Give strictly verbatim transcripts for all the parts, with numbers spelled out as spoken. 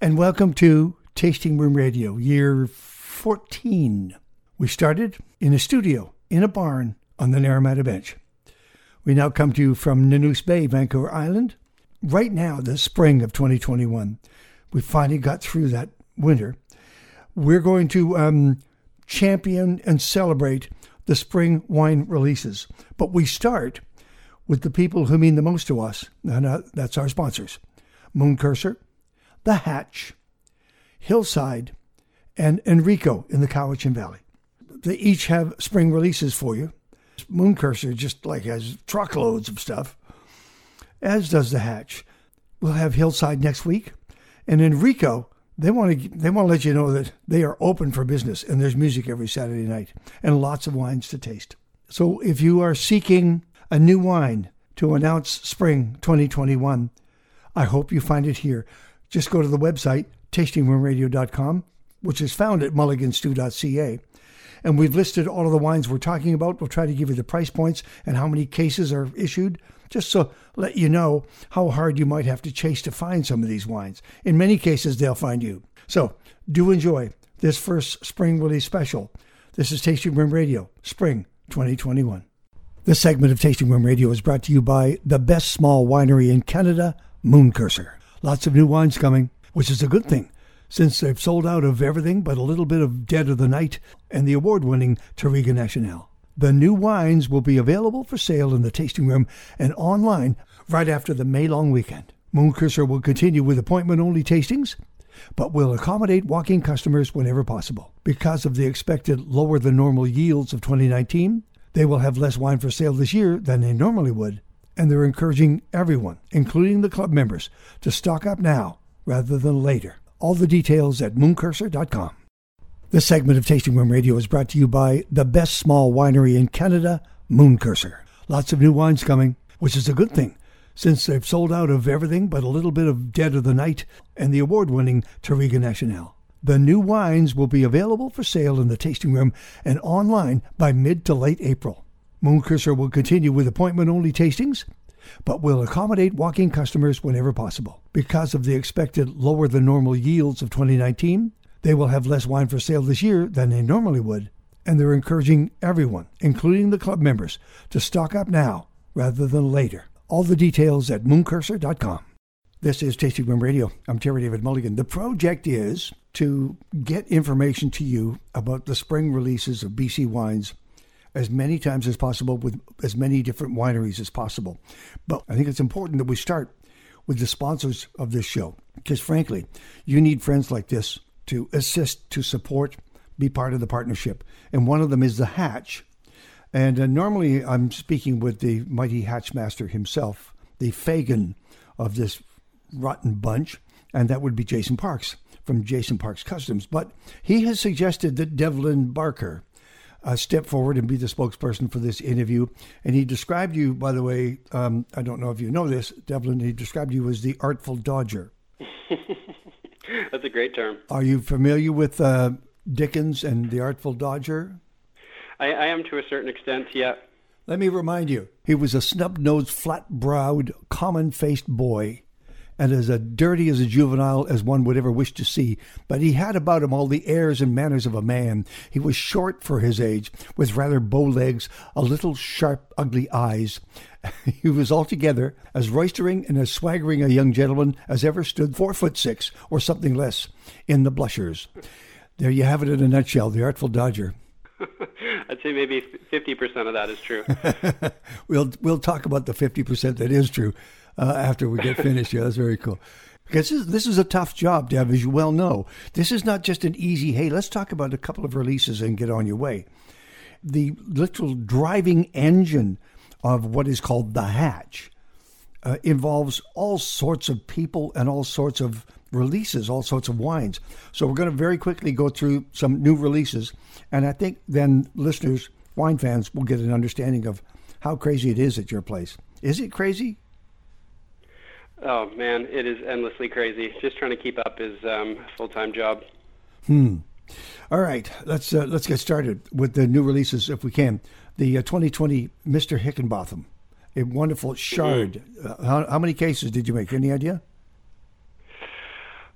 and welcome to Tasting Room Radio, year fourteen. We started in a studio, in a barn, on the Naramata Bench. We now come to you from Nanoose Bay, Vancouver Island. Right now, the spring of twenty twenty-one, we finally got through that winter. We're going to um, champion and celebrate the spring wine releases. But we start with the people who mean the most to us, and uh, that's our sponsors. Mooncurser, The Hatch, Hillside, and Enrico in the Cowichan Valley. They each have spring releases for you. Mooncurser just like has truckloads of stuff, as does The Hatch. We'll have Hillside next week. And Enrico, they want to they want to let you know that they are open for business, and there's music every Saturday night and lots of wines to taste. So if you are seeking a new wine to announce spring twenty twenty-one, I hope you find it here. Just go to the website, tasting room radio dot com, which is found at mulligan stew dot c a. And we've listed all of the wines we're talking about. We'll try to give you the price points and how many cases are issued, just so let you know how hard you might have to chase to find some of these wines. In many cases, they'll find you. So do enjoy this first spring release special. This is Tasting Room Radio, Spring twenty twenty-one. This segment of Tasting Room Radio is brought to you by the best small winery in Canada, Mooncurser. Lots of new wines coming, which is a good thing, since they've sold out of everything but a little bit of Dead of the Night and the award-winning Touriga Nacional. The new wines will be available for sale in the tasting room and online right after the May long weekend. Mooncurser will continue with appointment-only tastings, but will accommodate walk-in customers whenever possible. Because of the expected lower-than-normal yields of twenty nineteen, they will have less wine for sale this year than they normally would, and they're encouraging everyone, including the club members, to stock up now rather than later. All the details at mooncurser dot com. This segment of Tasting Room Radio is brought to you by the best small winery in Canada, Mooncurser. Lots of new wines coming, which is a good thing, since they've sold out of everything but a little bit of Dead of the Night and the award-winning Touriga Nacional. The new wines will be available for sale in the tasting room and online by mid to late April. Mooncurser will continue with appointment-only tastings, but will accommodate walk-in customers whenever possible. Because of the expected lower-than-normal yields of twenty nineteen, they will have less wine for sale this year than they normally would, and they're encouraging everyone, including the club members, to stock up now rather than later. All the details at mooncurser dot com. This is Tasting Room Radio. I'm Terry David Mulligan. The project is to get information to you about the spring releases of B C wines as many times as possible with as many different wineries as possible. But I think it's important that we start with the sponsors of this show, because frankly, you need friends like this to assist, to support, be part of the partnership. And one of them is The Hatch. And uh, normally I'm speaking with the mighty Hatchmaster himself, the Fagin of this rotten bunch, and that would be Jason Parks from Jason Parks Customs. But he has suggested that Devlin Barker Uh, step forward and be the spokesperson for this interview. And he described you, by the way, um, I don't know if you know this, Devlin, he described you as the Artful Dodger. That's a great term. Are you familiar with uh, Dickens and the Artful Dodger? I, I am to a certain extent, yeah. Let me remind you, he was a snub-nosed, flat-browed, common-faced boy, and as a dirty as a juvenile as one would ever wish to see. But he had about him all the airs and manners of a man. He was short for his age, with rather bow legs, a little sharp, ugly eyes. He was altogether as roistering and as swaggering a young gentleman as ever stood four foot six, or something less, in the blushers. There you have it in a nutshell, the Artful Dodger. I'd say maybe fifty percent of that is true. we'll we'll talk about the fifty percent that is true uh, after we get finished. Yeah, that's very cool. Because this, this is a tough job, Dev, as you well know. This is not just an easy, hey, let's talk about a couple of releases and get on your way. The literal driving engine of what is called The Hatch uh, involves all sorts of people and all sorts of releases, all sorts of wines. So we're going to very quickly go through some new releases, and I think then listeners, wine fans, will get an understanding of how crazy it is at your place. Is it crazy? Oh, man, it is endlessly crazy. Just trying to keep up is um, a full-time job. Hmm. All right, let's uh, let's get started with the new releases if we can. The uh, twenty twenty Mister Hickenbotham, a wonderful Chard. Mm-hmm. Uh, how, how many cases did you make? Any idea?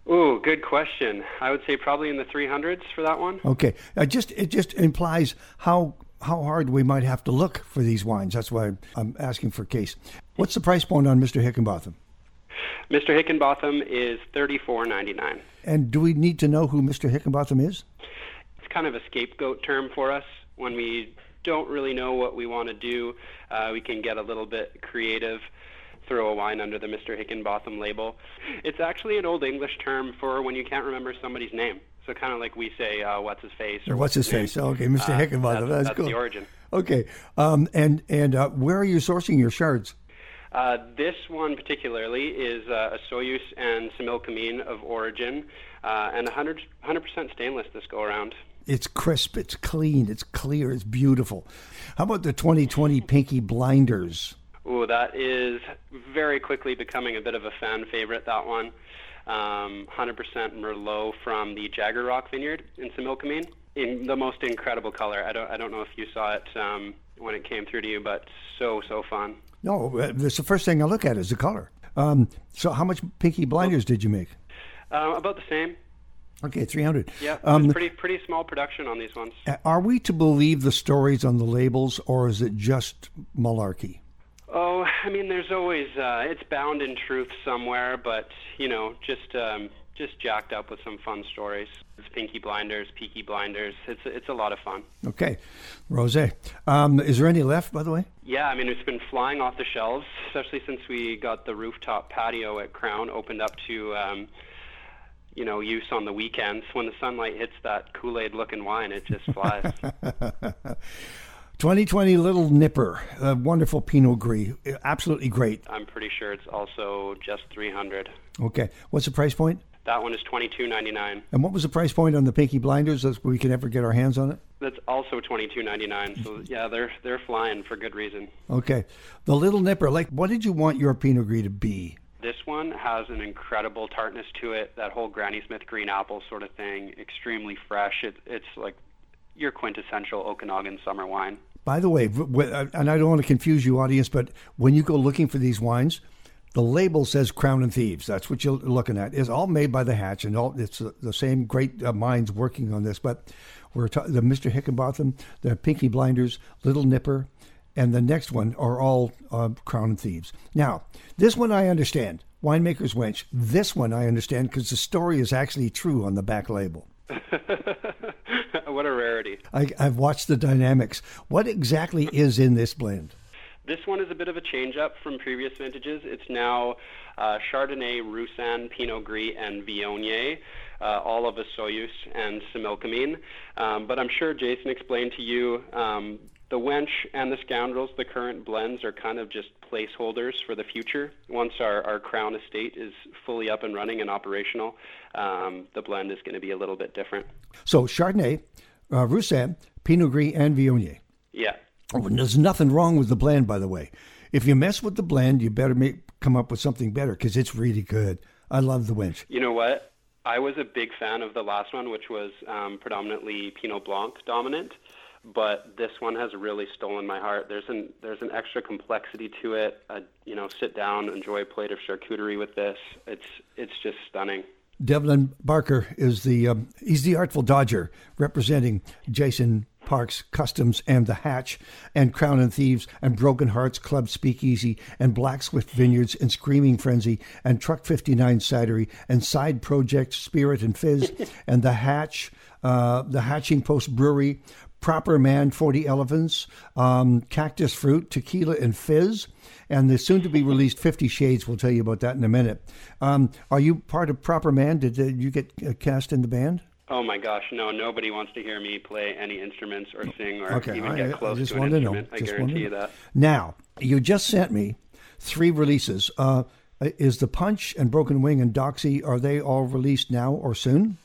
Ooh, good question. I would say probably in the three hundreds for that one. Okay. I just It just implies how how hard we might have to look for these wines. That's why I'm asking for case. What's the price point on Mister Hickenbotham? Mister Hickenbotham is thirty-four ninety-nine. And do we need to know who Mister Hickenbotham is? It's kind of a scapegoat term for us. When we don't really know what we want to do, uh, we can get a little bit creative, throw a wine under the Mister Hickenbotham label. It's actually an old English term for when you can't remember somebody's name. So kind of like we say, uh, what's his face? Or what's his face? Oh, okay, Mister Uh, Hickenbotham. that's, That's, that's cool. the origin. Okay. Um, and and uh, where are you sourcing your shards? Uh, this one particularly is uh, a Soyuz and Similkameen of origin, uh, and one hundred percent stainless this go around. It's crisp, it's clean, it's clear, it's beautiful. How about the twenty twenty Pinky Blinders? Ooh, that is very quickly becoming a bit of a fan favorite, that one. Um, one hundred percent Merlot from the Jagger Rock Vineyard in Similkameen, in the most incredible color. I don't, I don't know if you saw it um, when it came through to you, but so, so fun. No, uh, that's the first thing I look at is the color. Um, so how much Pinky Blinders did you make? Uh, about the same. Okay, three hundred. Yeah, it um, was pretty pretty small production on these ones. Are we to believe the stories on the labels, or is it just malarkey? Oh, I mean, there's always uh, it's bound in truth somewhere, but you know, just um, just jacked up with some fun stories. It's Pinky Blinders, Peaky Blinders. It's it's a lot of fun. Okay, rosé. Um, is there any left, by the way? Yeah, I mean, it's been flying off the shelves, especially since we got the rooftop patio at Crown opened up to. Um, you know, use on the weekends. When the sunlight hits that Kool-Aid-looking wine, it just flies. twenty twenty Little Nipper, a wonderful Pinot Gris, absolutely great. I'm pretty sure it's also just three hundred. Okay, what's the price point? That one is twenty-two ninety-nine. And what was the price point on the Pinky Blinders so we can ever get our hands on it? That's also twenty-two ninety-nine. So yeah, they're they're flying for good reason. Okay, the Little Nipper. Like, what did you want your Pinot Gris to be? This one has an incredible tartness to it, that whole Granny Smith green apple sort of thing, extremely fresh. It, it's like your quintessential Okanagan summer wine. By the way, and I don't want to confuse you, audience, but when you go looking for these wines, the label says Crown and Thieves. That's what you're looking at. It's all made by the Hatch, and all it's the same great uh, minds working on this. But we're ta- the Mister Hickenbotham, the Pinky Blinders, Little Nipper, and the next one are all uh, Crown and Thieves. Now, this one I understand, Winemaker's Wench. This one I understand because the story is actually true on the back label. What a rarity. I, I've watched the dynamics. What exactly is in this blend? This one is a bit of a change-up from previous vintages. It's now uh, Chardonnay, Roussanne, Pinot Gris, and Viognier, uh, all of a Soyuz and Similkameen. Um, but I'm sure Jason explained to you um, the Wench and the Scoundrels, the current blends, are kind of just placeholders for the future. Once our, our Crown estate is fully up and running and operational, um, the blend is going to be a little bit different. So Chardonnay, uh, Roussanne, Pinot Gris, and Viognier. Yeah. Oh, and there's nothing wrong with the blend, by the way. If you mess with the blend, you better make come up with something better because it's really good. I love the Wench. You know what? I was a big fan of the last one, which was um, predominantly Pinot Blanc dominant. But this one has really stolen my heart. There's an there's an extra complexity to it. I, you know, sit down, enjoy a plate of charcuterie with this. It's it's just stunning. Devlin Barker is the um, he's the Artful Dodger representing Jason Parks Customs and the Hatch and Crown and Thieves and Broken Hearts Club Speakeasy and Black Swift Vineyards and Screaming Frenzy and Truck fifty-nine Cidery and Side Project Spirit and Fizz and the Hatch, uh, the Hatching Post Brewery, Proper Man, forty Elephants, um, Cactus Fruit, Tequila and Fizz, and the soon-to-be-released Fifty Shades. We'll tell you about that in a minute. Um, are you part of Proper Man? Did, did you get uh, cast in the band? Oh, my gosh, no. Nobody wants to hear me play any instruments or sing or okay, even I, get close I just to an wanted instrument. To know. I Just guarantee you know. that. Now, you just sent me three releases. Uh, is The Punch and Broken Wing and Doxy, are they all released now or soon?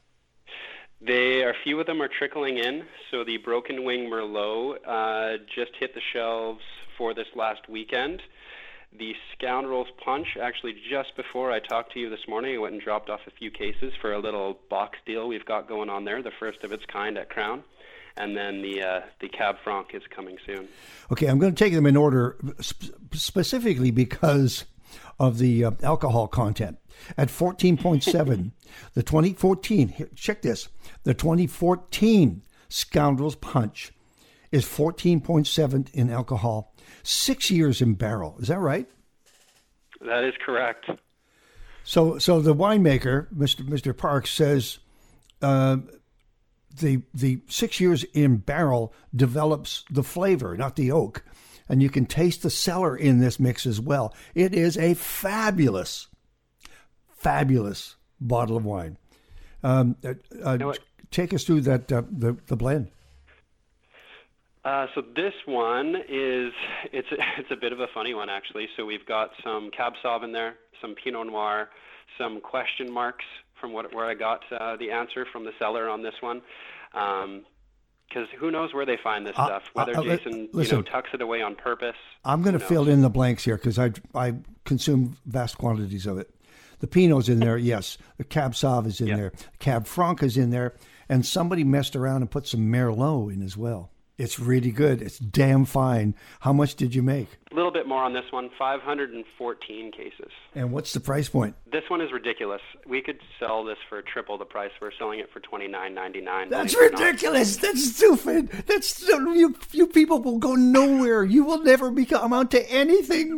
They are, a few of them are trickling in. So the Broken Wing Merlot uh, just hit the shelves for this last weekend. The Scoundrels Punch, actually just before I talked to you this morning, I went and dropped off a few cases for a little box deal we've got going on there, the first of its kind at Crown. And then the uh, the Cab Franc is coming soon. Okay, I'm going to take them in order sp- specifically because of the uh, alcohol content. At fourteen point seven, the twenty fourteen, here, check this, the twenty fourteen Scoundrels Punch is fourteen point seven in alcohol, six years in barrel. Is that right? That is correct. So, so the winemaker, Mister Mister Parks, says uh, the the six years in barrel develops the flavor, not the oak, and you can taste the cellar in this mix as well. It is a fabulous, fabulous bottle of wine. Um, uh, uh, you know take us through that uh, the the blend. Uh, so this one is it's a, it's a bit of a funny one actually. So we've got some Cab Sauv in there, some Pinot Noir, some question marks from what where I got uh, the answer from the cellar on this one, because um, who knows where they find this uh, stuff? Whether uh, uh, Jason listen, you know tucks it away on purpose. I'm going to fill in the blanks here because I I consume vast quantities of it. The Pinot's in there, yes. The Cab Sauv is in yep. there. Cab Franc is in there, and somebody messed around and put some Merlot in as well. It's really good. It's damn fine. How much did you make? A little bit more on this one, five hundred fourteen cases. And what's the price point? This one is ridiculous. We could sell this for triple the price. We're selling it for twenty-nine ninety-nine. That's ridiculous. That's stupid. That's you. You people will go nowhere. You will never become amount to anything.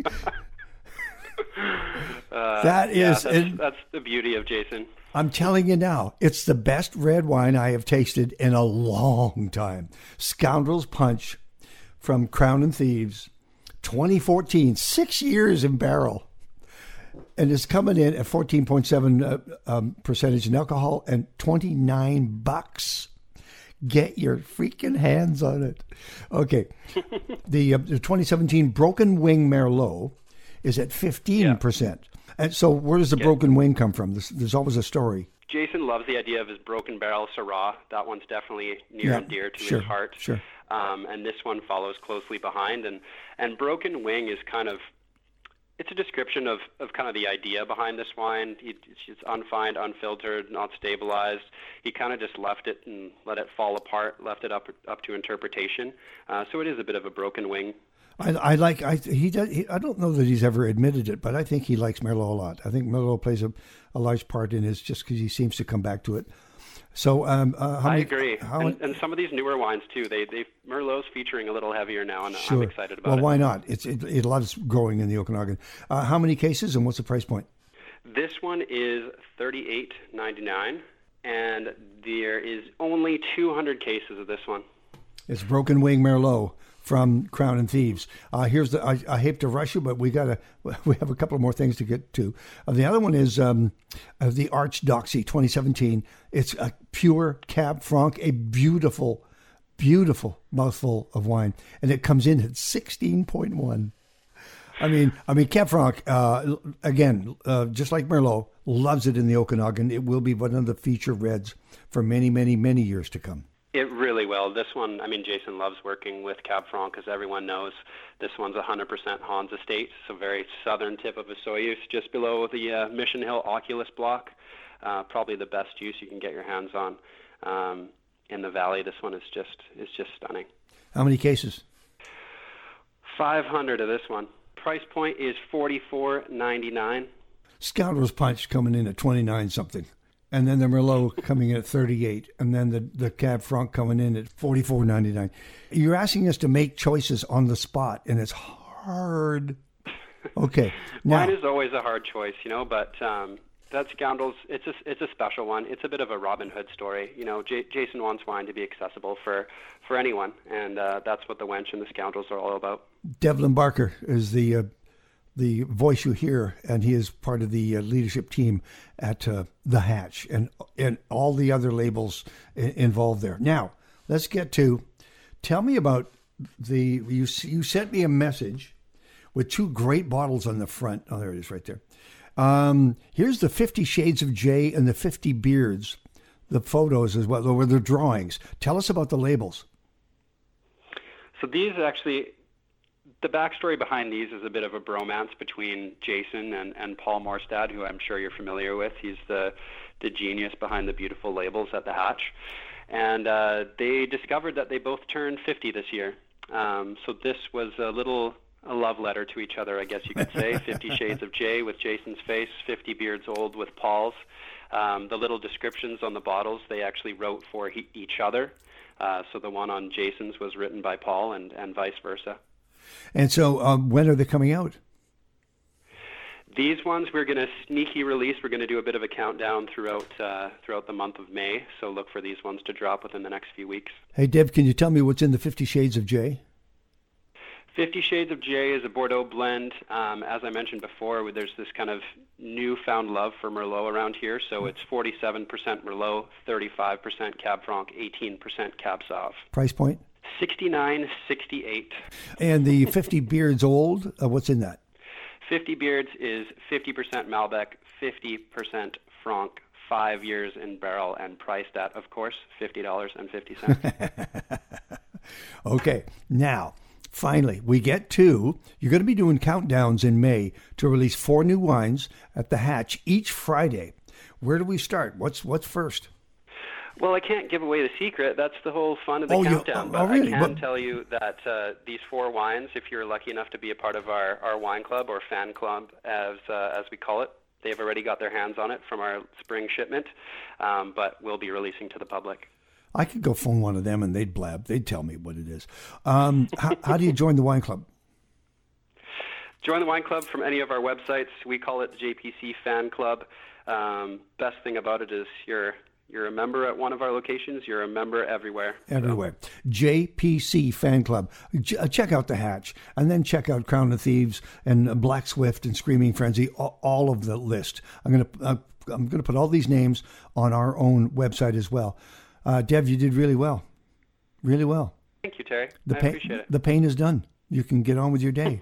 uh, that is. Yeah, that's, and, that's the beauty of Jason. I'm telling you now, it's the best red wine I have tasted in a long time. Scoundrels Punch from Crown and Thieves, twenty fourteen, six years in barrel. And it's coming in at fourteen point seven uh, um, percentage in alcohol and twenty-nine bucks. Get your freaking hands on it. Okay. the, uh, the twenty seventeen Broken Wing Merlot is at fifteen percent. Yeah. And so where does the yeah. broken wing come from? There's, there's always a story. Jason loves the idea of his broken barrel Syrah. That one's definitely near yeah, and dear to sure, his heart. Sure. Um, and this one follows closely behind. And, and broken wing is kind of, it's a description of, of kind of the idea behind this wine. He, it's unfined, unfiltered, not stabilized. He kind of just left it and let it fall apart, left it up up to interpretation. Uh, so it is a bit of a broken wing. I, I like I he does he, I don't know that he's ever admitted it, but I think he likes Merlot a lot. I think Merlot plays a, a large part in his just because he seems to come back to it. So um, uh, how I many, agree, how, and, and some of these newer wines too. They they Merlot's featuring a little heavier now, and sure. I'm excited about well, it. Well, why not? It's it, it loves growing in the Okanagan. Uh, how many cases and what's the price point? This one is thirty-eight ninety-nine, and there is only two hundred cases of this one. It's Broken Wing Merlot from Crown and Thieves. Uh, here's the. I, I hate to rush you, but we gotta. We have a couple more things to get to. Uh, the other one is um, uh, the Archdoxy twenty seventeen. It's a pure Cab Franc, a beautiful, beautiful mouthful of wine, and it comes in at sixteen point one. I mean, I mean, Cab Franc, uh, again, uh, just like Merlot, loves it in the Okanagan. It will be one of the feature reds for many, many, many years to come. It really will. This one, I mean, Jason loves working with Cab Franc, as everyone knows. This one's one hundred percent Hans Estate, so very southern tip of Osoyoos, just below the uh, Mission Hill Oculus block. Uh, probably the best juice you can get your hands on um, in the valley. This one is just is just stunning. How many cases? five hundred of this one. Price point is forty-four ninety-nine. Scoundrels Punch coming in at twenty-nine something. And then the Merlot coming in at thirty-eight, and then the, the Cab Franc coming in at forty-four ninety-nine. You're asking us to make choices on the spot, and it's hard. Okay. Now, Wine is always a hard choice, you know, but um, that Scoundrels, it's a, it's a special one. It's a bit of a Robin Hood story. You know, J- Jason wants wine to be accessible for, for anyone, and uh, that's what the Wench and the Scoundrels are all about. Devlin Barker is the... Uh, the voice you hear, and he is part of the uh, leadership team at uh, The Hatch and and all the other labels I- involved there. Now, let's get to, tell me about the, you you sent me a message with two great bottles on the front. Oh, there it is right there. Um, here's the Fifty Shades of Jay and the Fifty Beards, the photos as well, or the drawings. Tell us about the labels. So these actually... The backstory behind these is a bit of a bromance between Jason and, and Paul Morstad, who I'm sure you're familiar with. He's the, the genius behind the beautiful labels at The Hatch. And uh, they discovered that they both turned fifty this year. Um, so this was a little a love letter to each other, I guess you could say. Fifty Shades of Jay with Jason's face, Fifty Beards Old with Paul's. Um, the little descriptions on the bottles, they actually wrote for he- each other. Uh, so the one on Jason's was written by Paul and, and vice versa. And so um, when are they coming out? These ones we're going to sneaky release. We're going to do a bit of a countdown throughout uh, throughout the month of May. So look for these ones to drop within the next few weeks. Hey, Dev, can you tell me what's in the Fifty Shades of Jay? Fifty Shades of Jay is a Bordeaux blend. Um, as I mentioned before, there's this kind of newfound love for Merlot around here. So it's forty-seven percent Merlot, thirty-five percent Cab Franc, eighteen percent Cab Sauv. Price point? sixty-nine sixty-eight. And the Fifty Beards Old, uh, what's in that? Fifty Beards is fifty percent Malbec, fifty percent Franc, five years in barrel, and priced at, of course, fifty dollars and fifty cents. Okay, now, finally, we get to, you're going to be doing countdowns in May to release four new wines at the Hatch each Friday. Where do we start? What's what's first? Well, I can't give away the secret. That's the whole fun of the oh, countdown. You, but oh, really? I can but, tell you that uh, these four wines, if you're lucky enough to be a part of our, our wine club or fan club, as uh, as we call it, they've already got their hands on it from our spring shipment, um, but we'll be releasing to the public. I could go phone one of them and they'd blab. They'd tell me what it is. Um, how, how do you join the wine club? Join the wine club from any of our websites. We call it the J P C Fan Club. Um, best thing about it is you're you're a member at one of our locations. You're a member everywhere. Everywhere. So. J P C Fan Club. J- check out the Hatch, and then check out Crown of Thieves and Black Swift and Screaming Frenzy. All, all of the list. I'm gonna uh, I'm gonna put all these names on our own website as well. Uh, Dev, you did really well. Really well. Thank you, Terry. The I pain, appreciate it. The pain is done. You can get on with your day.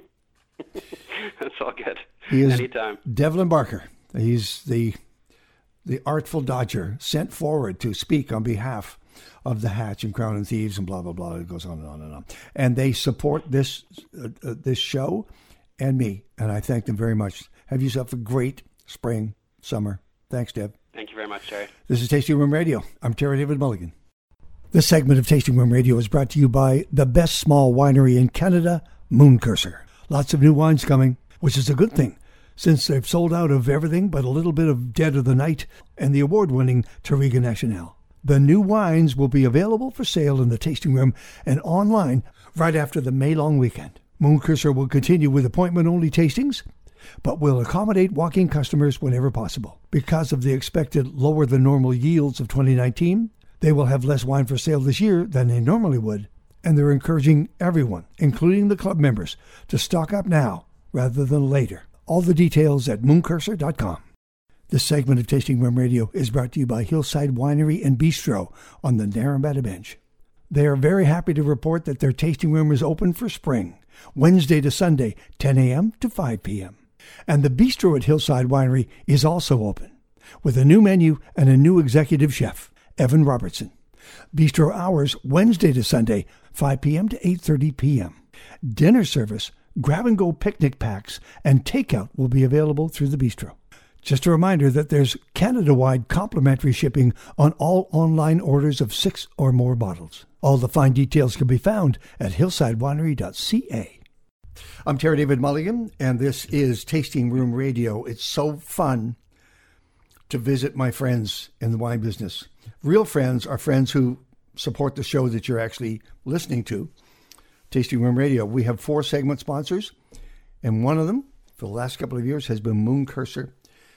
That's all good. He is Anytime. Devlin Barker. He's the the artful dodger sent forward to speak on behalf of the Hatch and Crown and Thieves and blah, blah, blah. It goes on and on and on. And they support this uh, uh, this show and me, and I thank them very much. Have yourself a great spring, summer. Thanks, Deb. Thank you very much, Terry. This is Tasting Room Radio. I'm Terry David Mulligan. This segment of Tasting Room Radio is brought to you by the best small winery in Canada, Mooncurser. Lots of new wines coming, which is a good thing, since they've sold out of everything but a little bit of Dead of the Night and the award-winning Touriga Nacional. The new wines will be available for sale in the tasting room and online right after the May-long weekend. Mooncurser will continue with appointment-only tastings, but will accommodate walk-in customers whenever possible. Because of the expected lower-than-normal yields of twenty nineteen, they will have less wine for sale this year than they normally would, and they're encouraging everyone, including the club members, to stock up now rather than later. All the details at mooncurser dot com. This segment of Tasting Room Radio is brought to you by Hillside Winery and Bistro on the Naramata Bench. They are very happy to report that their tasting room is open for spring, Wednesday to Sunday, ten a.m. to five p.m. And the bistro at Hillside Winery is also open, with a new menu and a new executive chef, Evan Robertson. Bistro hours, Wednesday to Sunday, five p.m. to eight thirty p.m. Dinner service, grab-and-go picnic packs, and takeout will be available through the bistro. Just a reminder that there's Canada-wide complimentary shipping on all online orders of six or more bottles. All the fine details can be found at hillside winery dot c a. I'm Terry David Mulligan, and this is Tasting Room Radio. It's so fun to visit my friends in the wine business. Real friends are friends who support the show that you're actually listening to, Tasting Room Radio. We have four segment sponsors, and one of them, for the last couple of years, has been Mooncurser,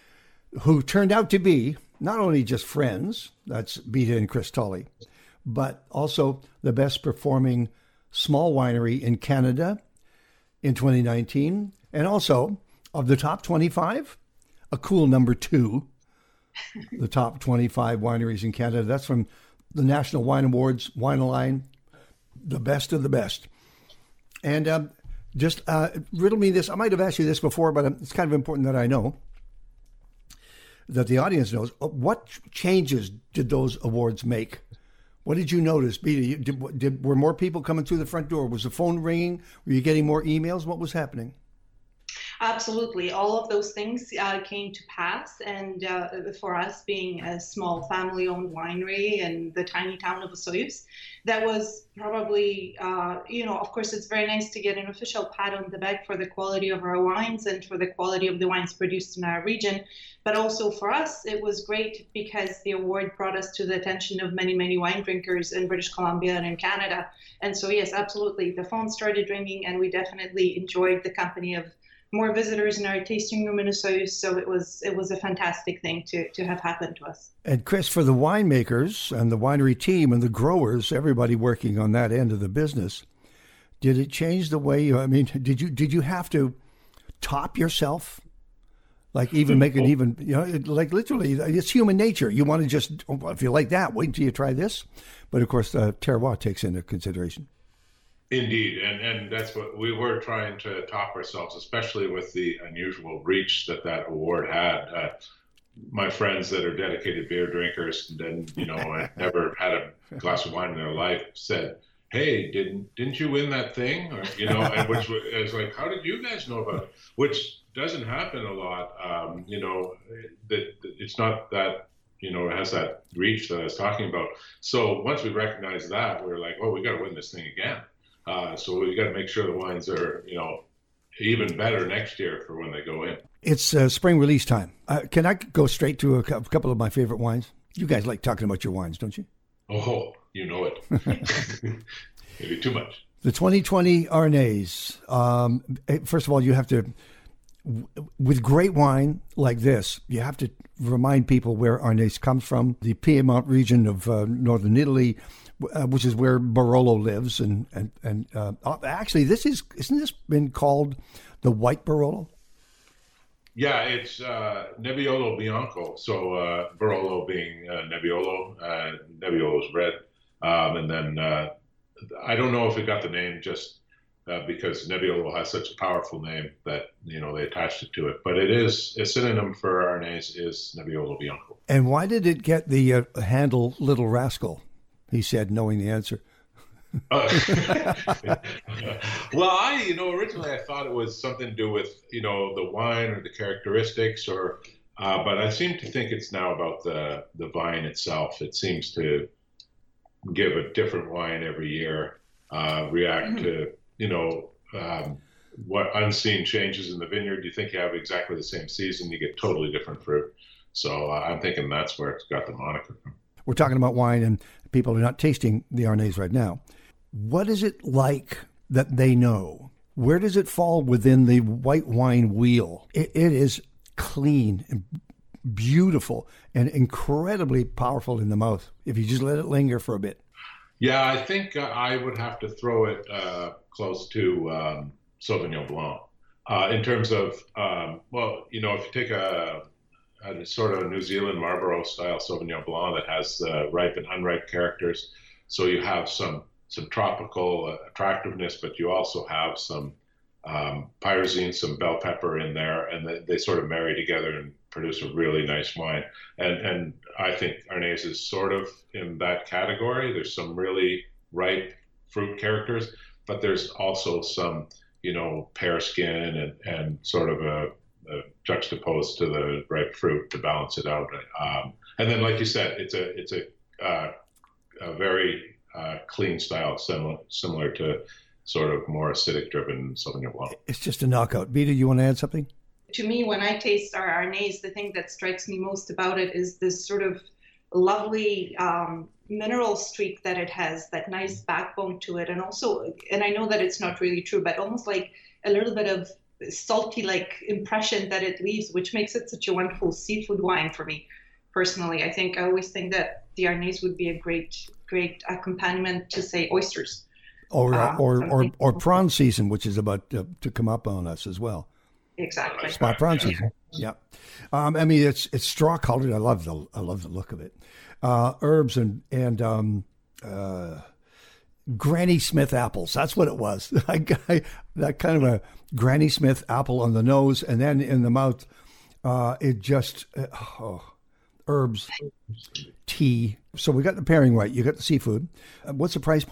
who turned out to be not only just friends, that's Beta and Chris Tully, but also the best performing small winery in Canada in twenty nineteen, and also of the top twenty-five, a cool number two, the top twenty-five wineries in Canada. That's from the National Wine Awards, Wine Line, the best of the best. And um, just uh, riddle me this. I might have asked you this before, but it's kind of important that I know, that the audience knows. What changes did those awards make? What did you notice, Beta? Did, did, were more people coming through the front door? Was the phone ringing? Were you getting more emails? What was happening? Absolutely. All of those things uh, came to pass. And uh, for us, being a small family owned winery in the tiny town of Osoyoos, that was probably, uh, you know, of course, it's very nice to get an official pat on the back for the quality of our wines and for the quality of the wines produced in our region. But also for us, it was great because the award brought us to the attention of many, many wine drinkers in British Columbia and in Canada. And so, yes, absolutely. The phone started ringing, and we definitely enjoyed the company of more visitors in our tasting room in Osoyoos, so it was it was a fantastic thing to to have happened to us. And Chris, for the winemakers and the winery team and the growers, everybody working on that end of the business, did it change the way you? I mean, did you did you have to top yourself? Like even make it even, you know, it, like literally, it's human nature. You want to just, oh, if you like that, wait until you try this. But of course, uh, terroir takes into consideration. Indeed, and and that's what we were trying to top ourselves, especially with the unusual reach that that award had. Uh, my friends that are dedicated beer drinkers and, you know, never had a glass of wine in their life said, "Hey, didn't didn't you win that thing?" Or, you know, and which was like, "How did you guys know about it?" Which doesn't happen a lot. Um, you know, that it's not that, you know, it has that reach that I was talking about. So once we recognized that, we were like, "Oh, we got to win this thing again." Uh, so we got to make sure the wines are, you know, even better next year for when they go in. It's uh, spring release time. Uh, can I go straight to a couple of my favorite wines? You guys like talking about your wines, don't you? Oh, you know it. Maybe too much. The twenty twenty Arnaz. Um, first of all, you have to, with great wine like this, you have to remind people where Arnaz comes from. The Piedmont region of uh, northern Italy, Uh, which is where Barolo lives, and and and uh, actually, this is isn't this been called the white Barolo? Yeah, it's uh, Nebbiolo Bianco. So uh, Barolo being uh, Nebbiolo, uh, Nebbiolo is red, um, and then uh, I don't know if it got the name just uh, because Nebbiolo has such a powerful name that, you know, they attached it to it. But it is a synonym for Arnaz is Nebbiolo Bianco. And why did it get the uh, handle Little Rascal? He said, knowing the answer. uh, well, I, you know, originally I thought it was something to do with, you know, the wine or the characteristics, or, uh, but I seem to think it's now about the the vine itself. It seems to give a different wine every year, uh, react mm-hmm. to, you know, um, what unseen changes in the vineyard. You think you have exactly the same season, you get totally different fruit. So uh, I'm thinking that's where it's got the moniker from. We're talking about wine, and people are not tasting the Arnaz right now. What is it like that they know? Where does it fall within the white wine wheel? It, it is clean and beautiful and incredibly powerful in the mouth if you just let it linger for a bit. Yeah, I think uh, I would have to throw it uh, close to um, Sauvignon Blanc uh, in terms of, um, well, you know, if you take a a sort of New Zealand Marlborough style Sauvignon Blanc that has uh, ripe and unripe characters. So you have some some tropical uh, attractiveness, but you also have some um, pyrazine, some bell pepper in there, and they, they sort of marry together and produce a really nice wine. And and I think Arnaz is sort of in that category. There's some really ripe fruit characters, but there's also some, you know, pear skin and, and sort of a Uh, juxtaposed to the ripe fruit to balance it out, um, and then, like you said, it's a it's a uh, a very uh, clean style, similar similar to sort of more acidic driven Sauvignon Blanc. It's just a knockout. Vita, you want to add something? To me, when I taste our Arnaz, the thing that strikes me most about it is this sort of lovely um, mineral streak that it has, that nice backbone to it, and also, and I know that it's not really true, but almost like a little bit of salty like impression that it leaves, which makes it such a wonderful seafood wine for me personally. I think I always think that the Arnaz would be a great great accompaniment to, say, oysters or uh, or, or or prawn season, which is about to, to come up on us as well. Exactly. Spot prawn season. Yeah. Um, I mean, it's it's straw colored. I love the I love the look of it. Uh, herbs and and um, uh, Granny Smith apples. That's what it was. I got that kind of a Granny Smith apple on the nose, and then in the mouth, uh, it just uh, oh, herbs, tea. So we got the pairing right. You got the seafood. Uh, what's the price point?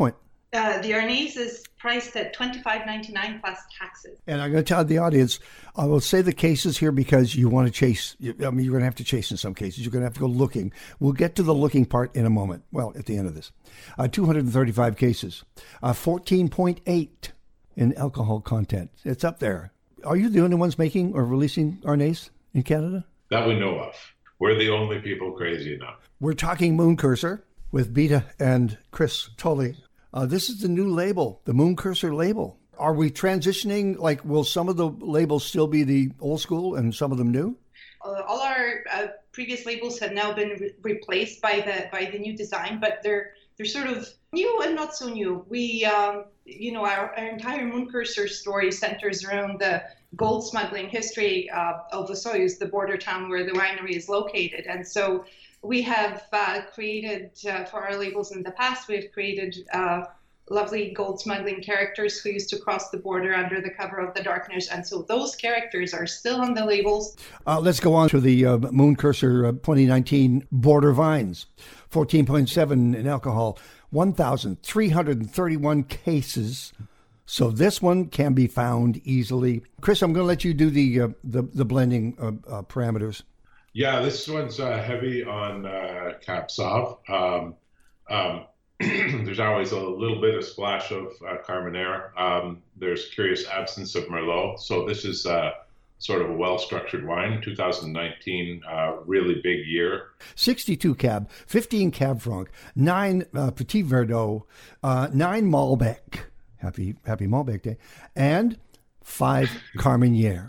Uh, the Arnese is priced at twenty-five ninety-nine plus taxes. And I'm going to tell the audience, I will say the cases here because you want to chase. I mean, you're going to have to chase in some cases. You're going to have to go looking. We'll get to the looking part in a moment. Well, at the end of this. Uh, two hundred thirty-five cases, uh, fourteen point eight in alcohol content. It's up there. Are you the only ones making or releasing Arnese in Canada? That we know of. We're the only people crazy enough. We're talking Moon Cursor with Beta and Chris Tully. Uh, this is the new label, the Moon Cursor label. Are we transitioning? Like, will some of the labels still be the old school and some of them new? Uh, all our uh, previous labels have now been re- replaced by the by the new design, but they're they're sort of new and not so new. We, um, you know, our, our entire Moon Cursor story centers around the gold smuggling history uh, of Osoyoos, the border town where the winery is located, and so. We have uh, created, uh, for our labels in the past, we've created uh, lovely gold smuggling characters who used to cross the border under the cover of the darkness. And so those characters are still on the labels. Uh, let's go on to the uh, Moon Cursor uh, twenty nineteen Border Vines. fourteen point seven in alcohol, one thousand three hundred thirty-one cases. So this one can be found easily. Chris, I'm going to let you do the, uh, the, the blending uh, uh, parameters. Yeah, this one's uh, heavy on uh, Cab Sauv. Um, um, there's always a little bit of splash of uh, Carmenere. Um, there's curious absence of Merlot. So this is uh, sort of a well-structured wine. two thousand nineteen, uh, really big year. sixty-two Cab, fifteen Cab Franc, nine uh, Petit Verdot, uh, nine Malbec. Happy Happy Malbec Day, and five Carmenere.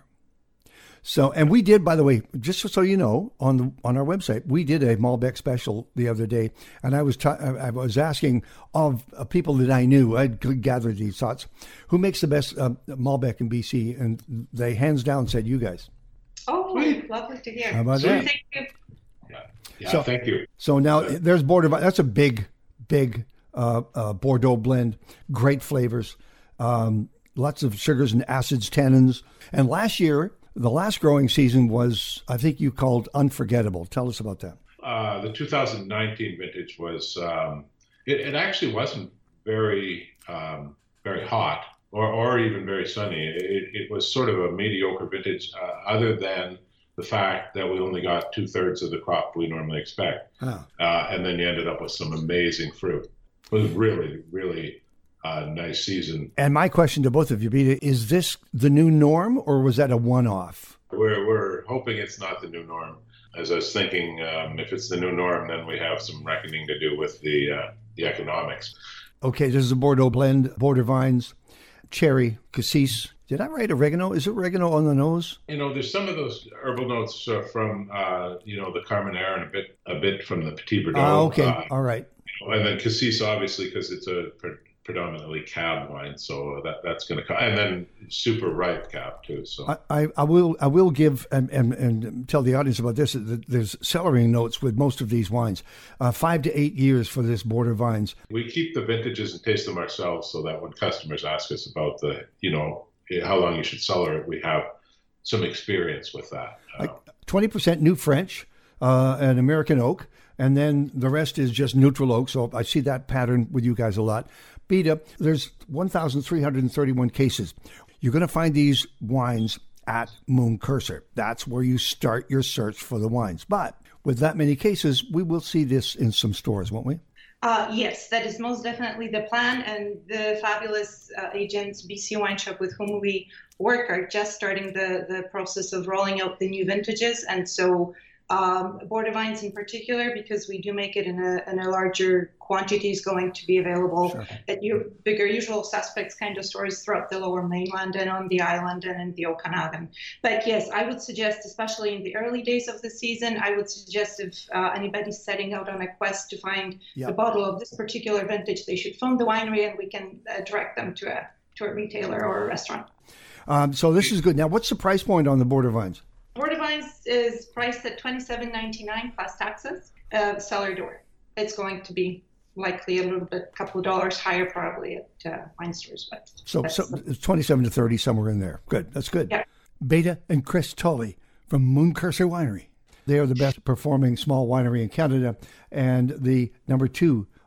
So, and we did, by the way, just so you know, on the, on our website, we did a Malbec special the other day, and I was ta- I was asking of uh, people that I knew, I'd gathered these thoughts, who makes the best uh, Malbec in B C, and they hands down said you guys. Oh, Sweet. Lovely to hear. How about Sweet. that? Thank you. Yeah, yeah So- thank you. So now there's Border. That's a big, big uh, uh, Bordeaux blend. Great flavors, um, lots of sugars and acids, tannins. And last year, the last growing season was, I think you called unforgettable. Tell us about that. Uh, the two thousand nineteen vintage was, um, it, it actually wasn't very, um, very hot or, or even very sunny. It, it was sort of a mediocre vintage, uh, other than the fact that we only got two thirds of the crop we normally expect. Ah. Uh, and then you ended up with some amazing fruit. It was really, really uh, nice season. And my question to both of you, Beta, is this the new norm or was that a one-off? We're, we're hoping it's not the new norm. As I was thinking, um, if it's the new norm, then we have some reckoning to do with the uh, the economics. Okay, this is a Bordeaux blend, Border Vines, cherry, cassis. Did I write oregano? Is it oregano on the nose? You know, there's some of those herbal notes uh, from, uh, you know, the Carmenere and a bit a bit from the Petit Verdot. Ah, okay, Uh, all right. you know, and then cassis, obviously, because it's a pre- predominantly cab wine, so that that's going to come. And then super ripe cab too. So I, I, I will I will give and, and, and tell the audience about this. That there's cellaring notes with most of these wines. Uh, five to eight years for this Border Vines. we keep the vintages and taste them ourselves, so that when customers ask us about the, you know, how long you should cellar it, we have some experience with that. Uh, twenty percent New French, uh, and American oak, and then the rest is just neutral oak. So I see that pattern with you guys a lot. Beta, there's one thousand three hundred thirty-one cases. You're going to find these wines at Moon Cursor. That's where you start your search for the wines. But with that many cases, we will see this in some stores, won't we? Uh, yes, that is most definitely the plan, and the fabulous uh, agents, B C Wine Shop, with whom we work, are just starting the, the process of rolling out the new vintages. And so um, Border Vines in particular, because we do make it in a, in a larger quantity, is going to be available Sure. at your bigger usual suspects kind of stores throughout the Lower Mainland and on the island and in the Okanagan. But yes, I would suggest, especially in the early days of the season, I would suggest if uh, anybody's setting out on a quest to find Yeah. the bottle of this particular vintage, they should phone the winery and we can uh, direct them to a to a retailer or a restaurant. Um, so this is good. Now, what's the price point on the Border Vines? Border Vines is priced at twenty-seven ninety-nine plus taxes, uh, cellar door. It's going to be likely a little bit, a couple of dollars higher probably at uh, wine stores. But So, that's- so it's twenty-seven to thirty, somewhere in there. Good. That's good. Yeah. Beta and Chris Tully from Moon Cursor Winery. They are the best performing small winery in Canada and the number two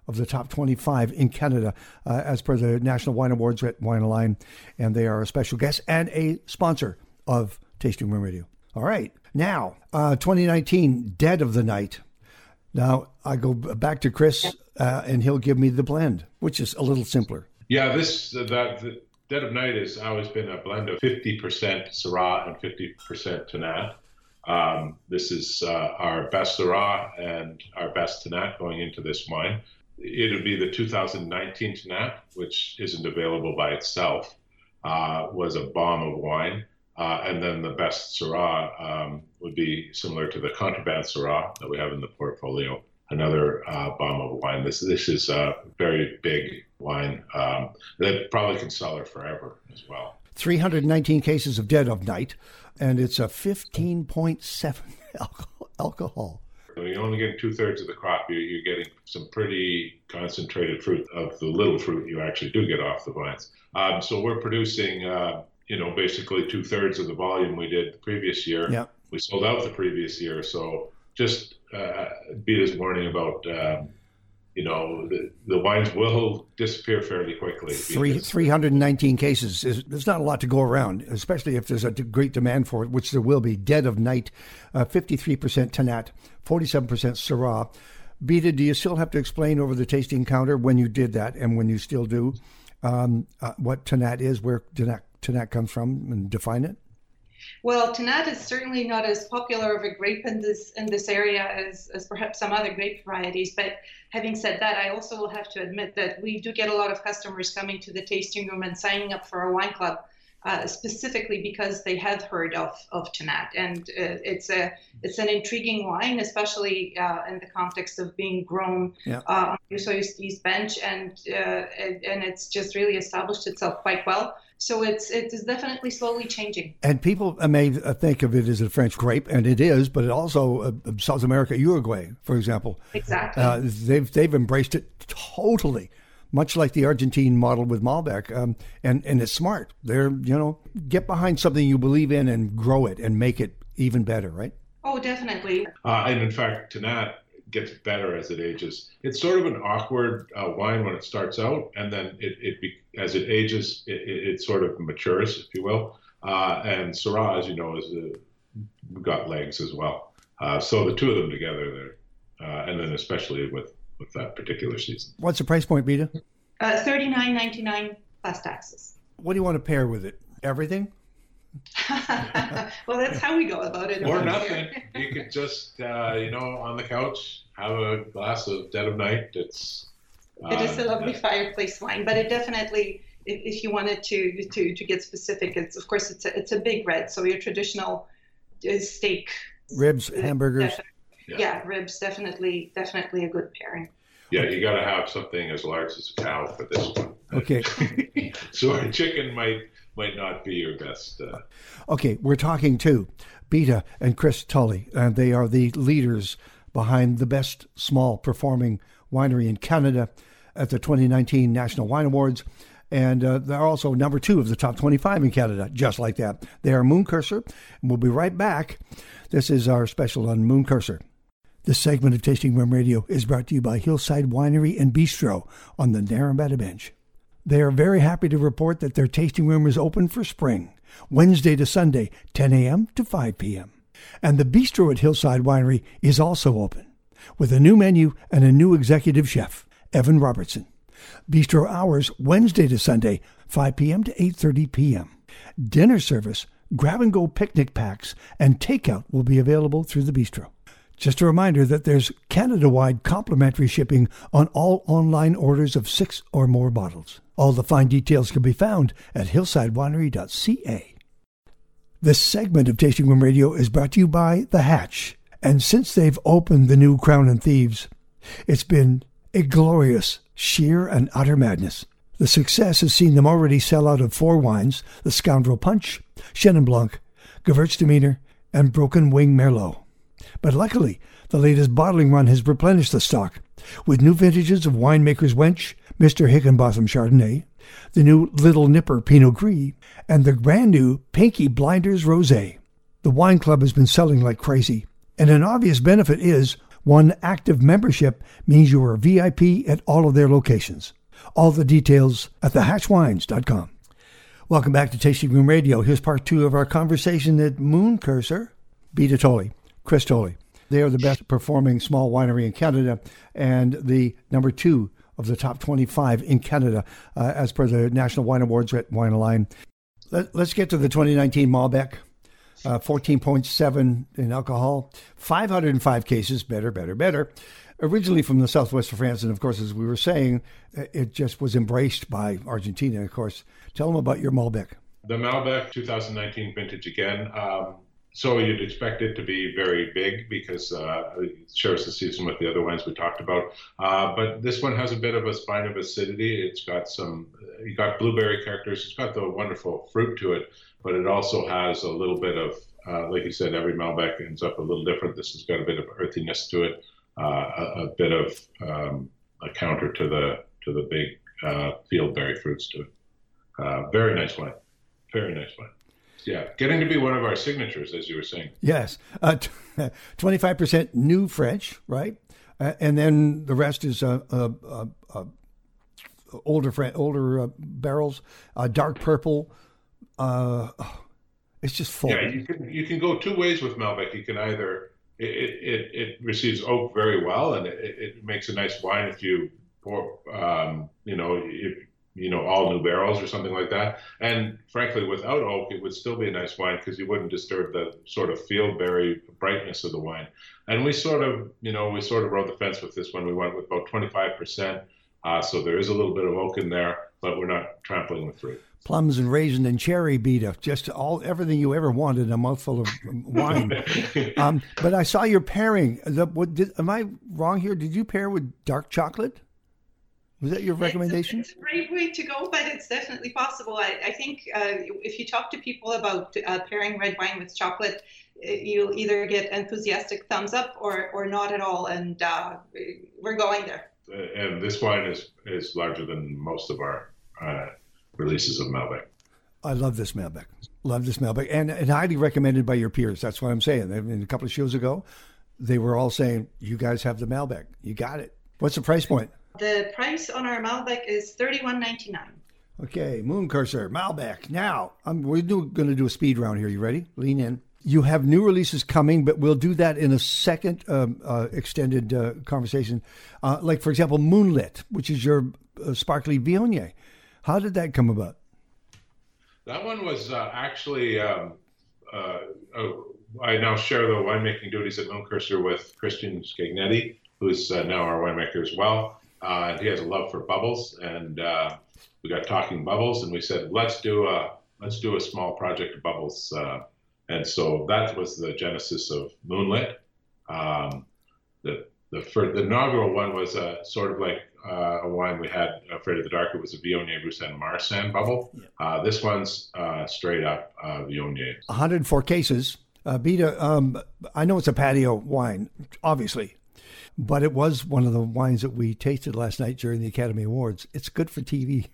of the top twenty-five in Canada, uh, as per the National Wine Awards at Wine Line, and they are a special guest and a sponsor of Tasting Room Radio. All right, now, uh, twenty nineteen, Dead of the Night. Now, I go back to Chris, uh, and he'll give me the blend, which is a little simpler. Yeah, this uh, that the Dead of Night has always been a blend of fifty percent Syrah and fifty percent Tannat. Um, this is uh, our best Syrah and our best Tannat going into this wine. It'll be the two thousand nineteen Tannat, which isn't available by itself, uh, was a bomb of wine. Uh, and then the best Syrah um, would be similar to the Contraband Syrah that we have in the portfolio, another uh, bomb of wine. This this is a very big wine um, that probably can sell her forever as well. three hundred nineteen cases of Dead of Night, and it's a fifteen point seven alcohol. When you're only getting two-thirds of the crop, you're, you're getting some pretty concentrated fruit of the little fruit you actually do get off the vines. Um, so we're producing, uh, you know, basically two-thirds of the volume we did the previous year. Yep. We sold out the previous year. So just uh, be this morning about, um, you know, the, the wines will disappear fairly quickly. Three, three hundred nineteen cases. Is, there's not a lot to go around, especially if there's a great demand for it, which there will be. Dead of Night, uh, fifty-three percent Tannat, forty-seven percent Syrah. Beta, do you still have to explain over the tasting counter when you did that and when you still do um, uh, what Tannat is, where Tannat, Tannat comes from, and define it? Well, Tannat is certainly not as popular of a grape in this in this area as, as perhaps some other grape varieties. But having said that, I also will have to admit that we do get a lot of customers coming to the tasting room and signing up for a wine club, uh, specifically because they have heard of, of Tannat. And uh, it's a it's an intriguing wine, especially uh, in the context of being grown yeah. uh, on the Soyuz East Bench, and uh, and, and it's just really established itself quite well. So it's it is definitely slowly changing. And people may think of it as a French grape, and it is, but it also uh, South America, Uruguay, for example. Exactly. Uh, they've they've embraced it totally, much like the Argentine model with Malbec, um, and and it's smart. They're you know get behind something you believe in and grow it and make it even better, right? Oh, definitely. Uh, and in fact, Tannat gets better as it ages. It's sort of an awkward uh, wine when it starts out, and then it, it be, as it ages, it, it, it sort of matures, if you will. Uh, and Syrah, as you know, is uh, got legs as well. Uh, so the two of them together, there, uh, and then especially with, with that particular season. What's the price point, Beta? Uh, thirty-nine ninety-nine plus taxes. What do you want to pair with it? Everything? Well, that's how we go about it. Or nothing. You could just, uh, you know, on the couch, have a glass of Dead of Night. It's uh, it is a lovely uh, fireplace wine, but it definitely, if, if you wanted to to to get specific, it's of course it's a, it's a big red. So your traditional uh, steak, ribs, hamburgers. Yeah. yeah, ribs definitely definitely a good pairing. Yeah, you got to have something as large as a cow for this one. Okay. So our chicken might might not be your best. Uh... Okay, we're talking to Beta and Chris Tully, and they are the leaders behind the best small performing winery in Canada at the twenty nineteen National Wine Awards. And uh, they're also number two of the top twenty-five in Canada, just like that. They are Moon Curser, and we'll be right back. This is our special on Moon Curser. This segment of Tasting Room Radio is brought to you by Hillside Winery and Bistro on the Naramata Bench. They are very happy to report that their tasting room is open for spring, Wednesday to Sunday, ten a.m. to five p.m. And the bistro at Hillside Winery is also open, with a new menu and a new executive chef, Evan Robertson. Bistro hours, Wednesday to Sunday, five p.m. to eight thirty p.m. Dinner service, grab-and-go picnic packs, and takeout will be available through the bistro. Just a reminder that there's Canada-wide complimentary shipping on all online orders of six or more bottles. All the fine details can be found at hillside winery dot c a. This segment of Tasting Room Radio is brought to you by The Hatch. And since they've opened the new Crown and Thieves, it's been a glorious, sheer and utter madness. The success has seen them already sell out of four wines, the Scoundrel Punch, Chenin Blanc, Gewürztraminer, and Broken Wing Merlot. But luckily, the latest bottling run has replenished the stock, with new vintages of Winemaker's Wench, Mister Higginbotham Chardonnay, the new Little Nipper Pinot Gris, and the brand new Pinky Blinders Rosé. The wine club has been selling like crazy, and an obvious benefit is, One active membership means you are a V I P at all of their locations. All the details at the hatch wines dot com. Welcome back to Tasting Room Radio. Here's part two of our conversation at Moon Curser. Bita Tolley, Chris Tolley. They are the best performing small winery in Canada and the number two of the top twenty-five in Canada, uh, as per the National Wine Awards at Wine Align. Let, let's get to the twenty nineteen Malbec. Uh, fourteen point seven in alcohol, five hundred five cases, better, better, better. Originally from the southwest of France, and of course, as we were saying, it just was embraced by Argentina, of course. Tell them about your Malbec. The Malbec two thousand nineteen vintage again. Um, so you'd expect it to be very big because uh, it shares the season with the other wines we talked about. Uh, but this one has a bit of a spine of acidity. It's got some, you got blueberry characters. It's got the wonderful fruit to it, but it also has a little bit of, uh, like you said, every Malbec ends up a little different. This has got a bit of earthiness to it, uh, a, a bit of um, a counter to the to the big uh, fieldberry fruits to it. Uh, very nice wine. Very nice wine. Yeah, getting to be one of our signatures, as you were saying. Yes. Uh, t- twenty-five percent new French, right? Uh, and then the rest is uh, uh, uh, uh, older French, older uh, barrels, uh, dark purple. Uh, it's just full. Yeah, you can you can go two ways with Malbec. You can either it it, it receives oak very well, and it, it makes a nice wine if you pour, um, you know, if, you know, all new barrels or something like that. And frankly, without oak, it would still be a nice wine because you wouldn't disturb the sort of fieldberry brightness of the wine. And we sort of, you know, we sort of rode the fence with this one. We went with about twenty-five percent. Uh, so there is a little bit of oak in there, but we're not trampling the fruit. Plums and raisin and cherry Bita, just all everything you ever wanted in a mouthful of wine. um, but I saw your pairing. The, what, did, am I wrong here? Did you pair with dark chocolate? Was that your recommendation? It's a, it's a great way to go, but it's definitely possible. I, I think uh, if you talk to people about uh, pairing red wine with chocolate, you'll either get enthusiastic thumbs up or, or not at all. And uh, we're going there. And this wine is, is larger than most of our uh, releases of Malbec. I love this Malbec. Love this Malbec. And, and highly recommended by your peers. That's what I'm saying. I mean, a couple of shows ago, they were all saying, you guys have the Malbec. You got it. What's the price point? The price on our Malbec is thirty-one ninety-nine. Okay, Moon Curser, Malbec. Now, I'm, we're going to do a speed round here. You ready? Lean in. You have new releases coming, but we'll do that in a second um, uh, extended uh, conversation. Uh, like, for example, Moonlit, which is your uh, sparkly Viognier. How did that come about? That one was uh, actually, um, uh, uh, I now share the winemaking duties at Moon Curser with Christian Scagnetti, who's uh, now our winemaker as well. Uh, and he has a love for bubbles, and uh, we got talking bubbles, and we said, let's do a let's do a small project of bubbles. Uh, and so that was the genesis of Moonlit. Um, the the first, the inaugural one was a, sort of like uh, a wine we had, Afraid of the Dark. It was a Viognier Roussanne Marsanne bubble. Yeah. Uh, this one's uh, straight up uh, Viognier. one hundred four cases. Uh, Bita, um, I know it's a patio wine, obviously. But it was one of the wines that we tasted last night during the Academy Awards. It's good for T V.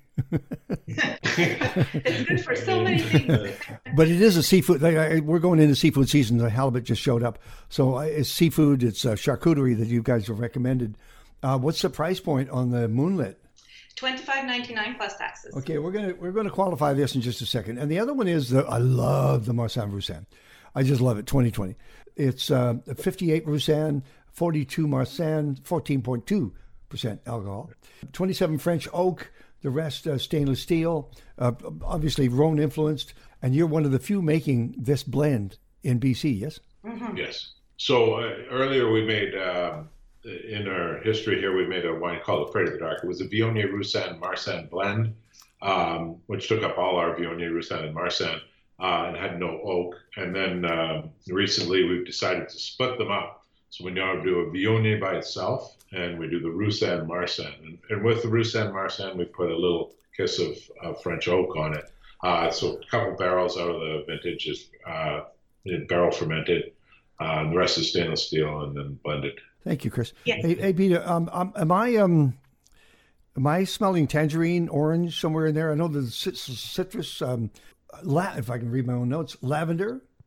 It's good for so many things. But it is a seafood. Like, I, we're going into seafood season. The halibut just showed up. So uh, it's seafood. It's uh, charcuterie that you guys have recommended. Uh, what's the price point on the Moonlit? twenty-five ninety-nine plus taxes. Okay, we're gonna we're gonna qualify this in just a second. And the other one is the I love the Marsanne Roussanne. I just love it. twenty twenty. It's uh, fifty-eight Roussanne, forty-two Marsanne, fourteen point two percent alcohol, twenty-seven French oak, the rest uh, stainless steel, uh, obviously Rhone influenced, and you're one of the few making this blend in B C, yes? Mm-hmm. Yes. So uh, earlier we made, uh, in our history here, we made a wine called Afraid of the Dark. It was a Viognier Roussanne Marsanne blend, um, which took up all our Viognier Roussanne and Marsanne. Uh, and had no oak. And then uh, recently we've decided to split them up. So we now do a Viognier by itself, and we do the Roussanne Marsanne. And, and with the Roussanne Marsanne, we put a little kiss of uh, French oak on it. Uh, so a couple barrels out of the vintage is uh, barrel fermented. Uh, and the rest is stainless steel and then blended. Thank you, Chris. Yes. Hey, hey Bita, um, um, am I um, am I smelling tangerine, orange somewhere in there? I know the citrus. Um, La- if I can read my own notes, lavender,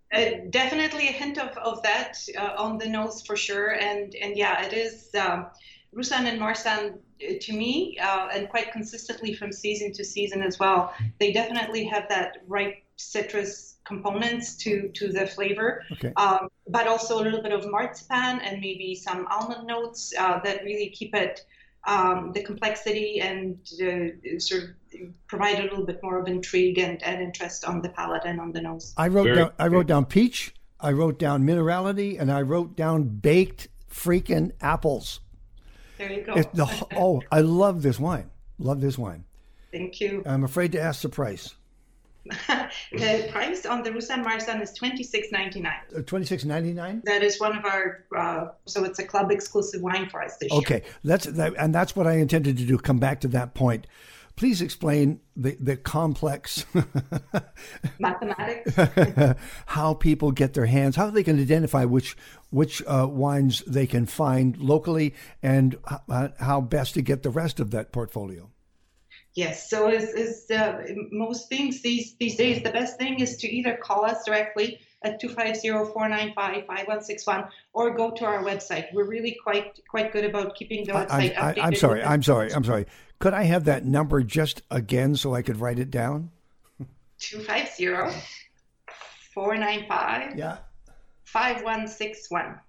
Uh, definitely a hint of, of that uh, on the nose for sure. And, and yeah, it is um, Roussanne and Marsanne uh, to me, uh, and quite consistently from season to season as well. They definitely have that ripe citrus components to, to the flavor, Okay. um, but also a little bit of marzipan and maybe some almond notes uh, that really keep it um, the complexity and uh, sort of provide a little bit more of intrigue and, and interest on the palate and on the nose. I wrote Very down. I wrote down peach. I wrote down minerality, and I wrote down baked freaking apples. There you go. It's the, oh, I love this wine. Love this wine. Thank you. I'm afraid to ask the price. The price on the Roussanne Marsanne is twenty-six ninety-nine. Uh, twenty-six ninety-nine. That is one of our, uh, so it's a club exclusive wine for us this year. Okay, that's that, and that's what I intended to do. Come back to that point. Please explain the the complex Mathematics. how people get their hands, how they can identify which which uh, wines they can find locally, and uh, how best to get the rest of that portfolio. Yes, so as, as uh, most things these these days, the best thing is to either call us directly at two five zero, four nine five, five one six one or go to our website. We're really quite quite good about keeping the website I, I, updated. I'm sorry, I'm sorry, I'm sorry. Could I have that number just again so I could write it down? two five zero, four nine five, Yeah. five one six one.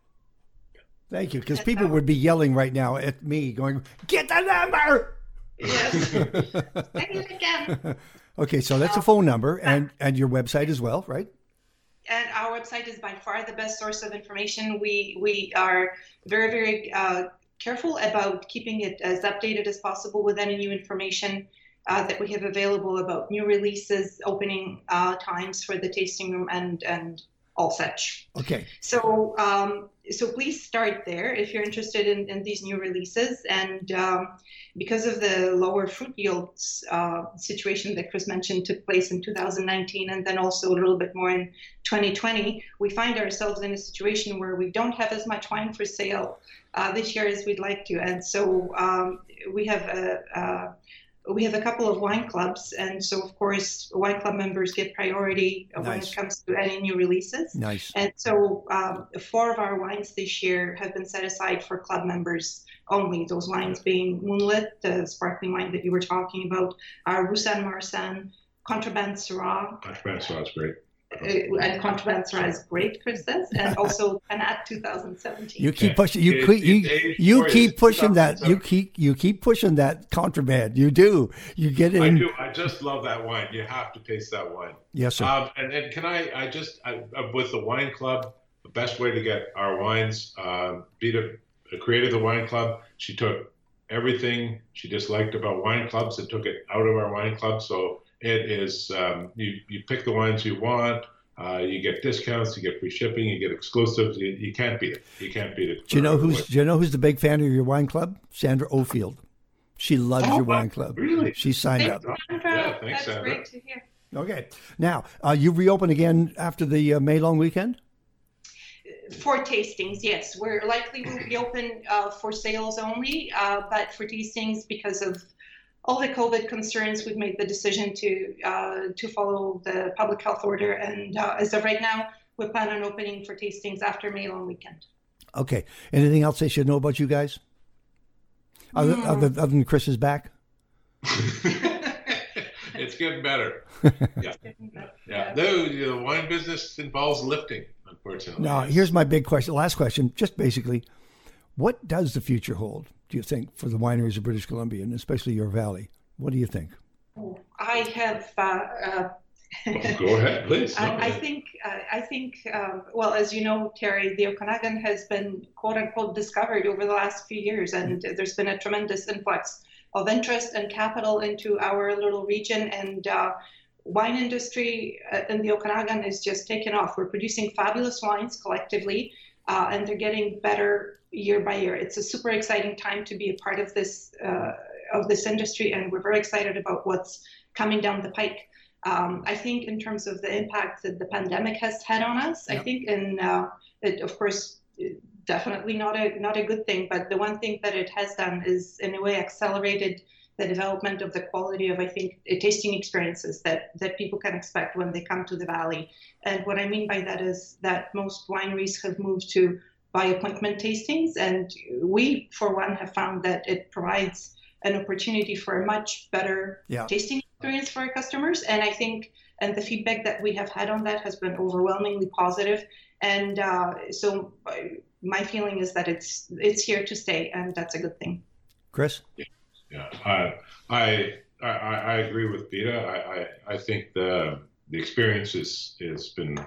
Thank you, because people would be yelling right now at me going, get the number! Yes. Say it again. Okay, so that's a phone number and, and your website as well, right? And our website is by far the best source of information. We we are very, very uh, careful about keeping it as updated as possible with any new information uh, that we have available about new releases, opening uh, times for the tasting room, and and all such. Okay. So um, so please start there if you're interested in, in these new releases. And um, because of the lower fruit yields uh, situation that Chris mentioned took place in two thousand nineteen and then also a little bit more in twenty twenty, we find ourselves in a situation where we don't have as much wine for sale uh, this year as we'd like to. And so um, we have a, a we have a couple of wine clubs, and so of course wine club members get priority Nice. when it comes to any new releases. Nice. And so um, four of our wines this year have been set aside for club members only. Those wines being Moonlit, the sparkling wine that you were talking about, our Roussanne Marsanne, Contraband Syrah. Contraband Syrah is great. Uh, and Contraband Syrah is great, Chris says, and also Tanat twenty seventeen. You keep pushing. You It- keep. You, it- you it- keep it's pushing that. You twenty seventeen. keep. You keep pushing that contraband. You do. You get in. I do. I just love that wine. You have to taste that wine. Yes, sir. Um, and, and can I, I just, I, uh, with the wine club, the best way to get our wines, uh, Vita created the wine club. She took everything she disliked about wine clubs and took it out of our wine club. So it is, um, you, you pick the wines you want. Uh, you get discounts, you get free shipping, you get exclusives. You, you can't beat it. You can't beat it. Do you know who's? Do you know who's the big fan of your wine club? Sandra Ofield. She loves Oh, your wow. wine club. Really? She signed Thanks, up. Sandra. Yeah, thanks, That's Sandra. great to hear. Okay. Now uh, you reopen again after the uh, May long weekend. For tastings, yes. We're likely will be open uh, for sales only, uh, but for tastings, because of all the COVID concerns, we've made the decision to uh, to follow the public health order. And uh, as of right now, we plan on opening for tastings after May long weekend. Okay. Anything else they should know about you guys? Other, Mm. other, other than Chris is back. It's getting better. Yeah. Yeah. No, the wine business involves lifting, unfortunately. Now, here's my big question. Last question. Just basically, what does the future hold? Do you think for the wineries of British Columbia and especially your valley? What do you think? I have. Uh, uh, Go ahead, please. No, I, I think, uh, I think, um, well, as you know, Terry, the Okanagan has been quote unquote discovered over the last few years, and there's been a tremendous influx of interest and capital into our little region. And uh, wine industry in the Okanagan is just taking off. We're producing fabulous wines collectively, uh, and they're getting better year by year. It's a super exciting time to be a part of this uh, of this industry, and we're very excited about what's coming down the pike. Um, I think in terms of the impact that the pandemic has had on us, Yep. I think in uh, it, of course, definitely not a not a good thing. But the one thing that it has done is in a way accelerated the development of the quality of, I think, tasting experiences that, that people can expect when they come to the Valley. And what I mean by that is that most wineries have moved to by appointment tastings, and we, for one, have found that it provides an opportunity for a much better yeah. tasting experience for our customers. And I think, and the feedback that we have had on that has been overwhelmingly positive. And uh, so my feeling is that it's it's here to stay, and that's a good thing. Chris? Yeah. Yeah, I, I I I agree with Bita. I, I, I think the the experience is has been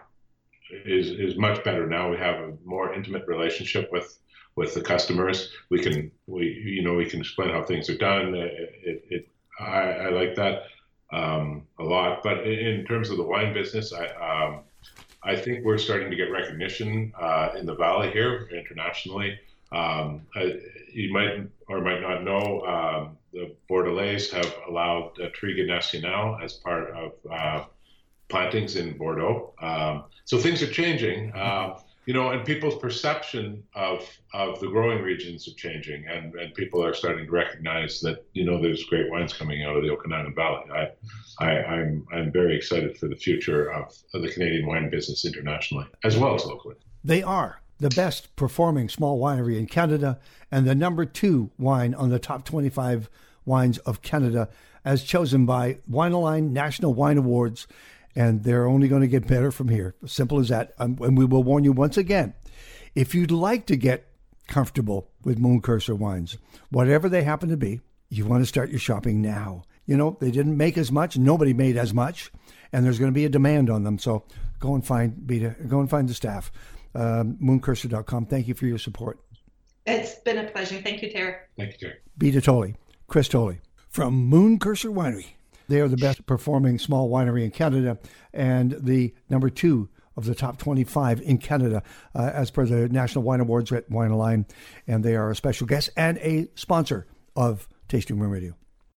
is is much better now. We have a more intimate relationship with with the customers. We can we you know we can explain how things are done. It, it, it I, I like that um, a lot. But in, in terms of the wine business, I um, I think we're starting to get recognition uh, in the Valley here internationally. Um, I, you might or might not know um, the Bordelais have allowed uh, Triga Nacional as part of uh, plantings in Bordeaux. Um, so things are changing, um, you know, and people's perception of of the growing regions are changing, and, and people are starting to recognize that, you know, there's great wines coming out of the Okanagan Valley. I, I, I'm I'm very excited for the future of, of the Canadian wine business internationally as well as locally. They are the best performing small winery in Canada and the number two wine on the top twenty-five wines of Canada as chosen by Wine-A-Line National Wine Awards. And they're only going to get better from here. Simple as that. Um, and we will warn you once again, if you'd like to get comfortable with Moon Curser wines, whatever they happen to be, you want to start your shopping now. You know, they didn't make as much. Nobody made as much. And there's going to be a demand on them. So go and find Bita, go and find the staff. Um, moon curser dot com. Thank you for your support. It's been a pleasure. Thank you, Terry. Thank you, Terry. Bita Tolley, Chris Tolley from Moon Curser Winery. They are the best performing small winery in Canada and the number two of the top twenty-five in Canada, uh, as per the National Wine Awards at Wine-A-Line. And they are a special guest and a sponsor of Tasting Room Radio.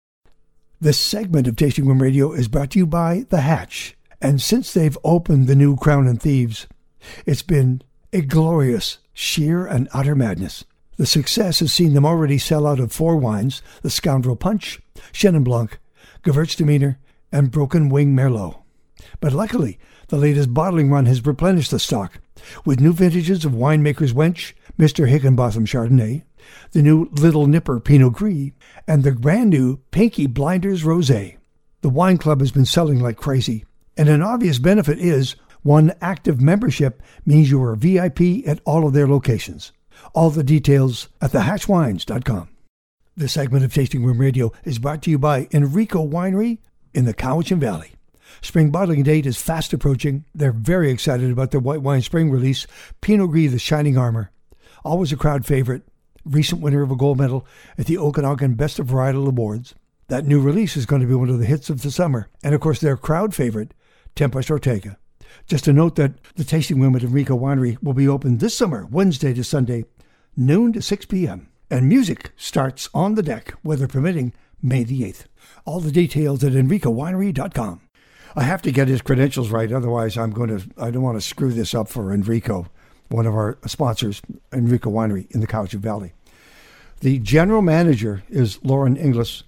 This segment of Tasting Room Radio is brought to you by The Hatch. And since they've opened the new Crown and Thieves, it's been a glorious, sheer and utter madness. The success has seen them already sell out of four wines: the Scoundrel Punch, Chenin Blanc, Gewürztraminer, and Broken Wing Merlot. But luckily, the latest bottling run has replenished the stock with new vintages of Winemaker's Wench, Mister Higginbotham Chardonnay, the new Little Nipper Pinot Gris, and the brand new Pinky Blinders Rosé. The wine club has been selling like crazy, and an obvious benefit is one active membership means you are a V I P at all of their locations. All the details at the hatch wines dot com. This segment of Tasting Room Radio is brought to you by Enrico Winery in the Cowichan Valley. Spring bottling date is fast approaching. They're very excited about their white wine spring release, Pinot Gris, the Shining Armor. Always a crowd favorite, recent winner of a gold medal at the Okanagan Best of Varietal Awards. That new release is going to be one of the hits of the summer. And of course, their crowd favorite, Tempest Ortega. Just to note that the tasting room at Enrico Winery will be open this summer, Wednesday to Sunday, noon to six p.m. And music starts on the deck, weather permitting, May the eighth. All the details at enrico winery dot com. I have to get his credentials right, otherwise I'm going to, I don't want to screw this up for Enrico, one of our sponsors, Enrico Winery in the Cowichan Valley. The general manager is Lauren Inglis.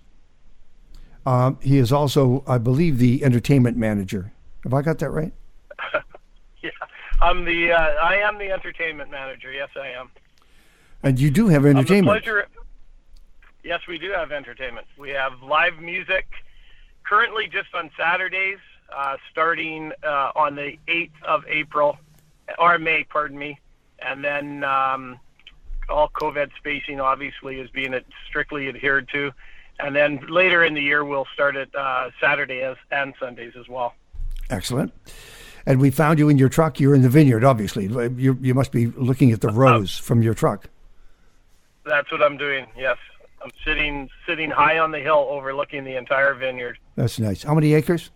Um, he is also, I believe, the entertainment manager. Have I got that right? Yeah, I'm the, uh, I am the entertainment manager. Yes, I am. And you do have entertainment. Pleasure. Yes, we do have entertainment. We have live music currently just on Saturdays, uh, starting uh, on the eighth of April, or May, pardon me. And then um, all COVID spacing, obviously, is being strictly adhered to. And then later in the year, we'll start at uh, Saturdays and Sundays as well. Excellent. And we found you in your truck. You're in the vineyard, obviously. You you must be looking at the rows uh, from your truck. That's what I'm doing, yes. I'm sitting sitting high on the hill overlooking the entire vineyard. That's nice. How many acres?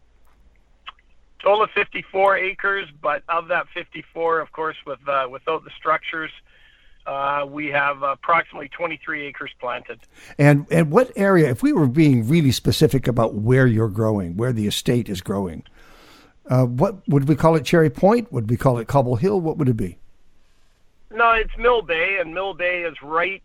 Total of fifty-four acres, but of that fifty-four, of course, with uh, without the structures, uh, we have approximately twenty-three acres planted. And and what area, if we were being really specific about where you're growing, where the estate is growing, uh, what would we call it? Cherry Point? Would we call it Cobble Hill? What would it be? No, it's Mill Bay, and Mill Bay is right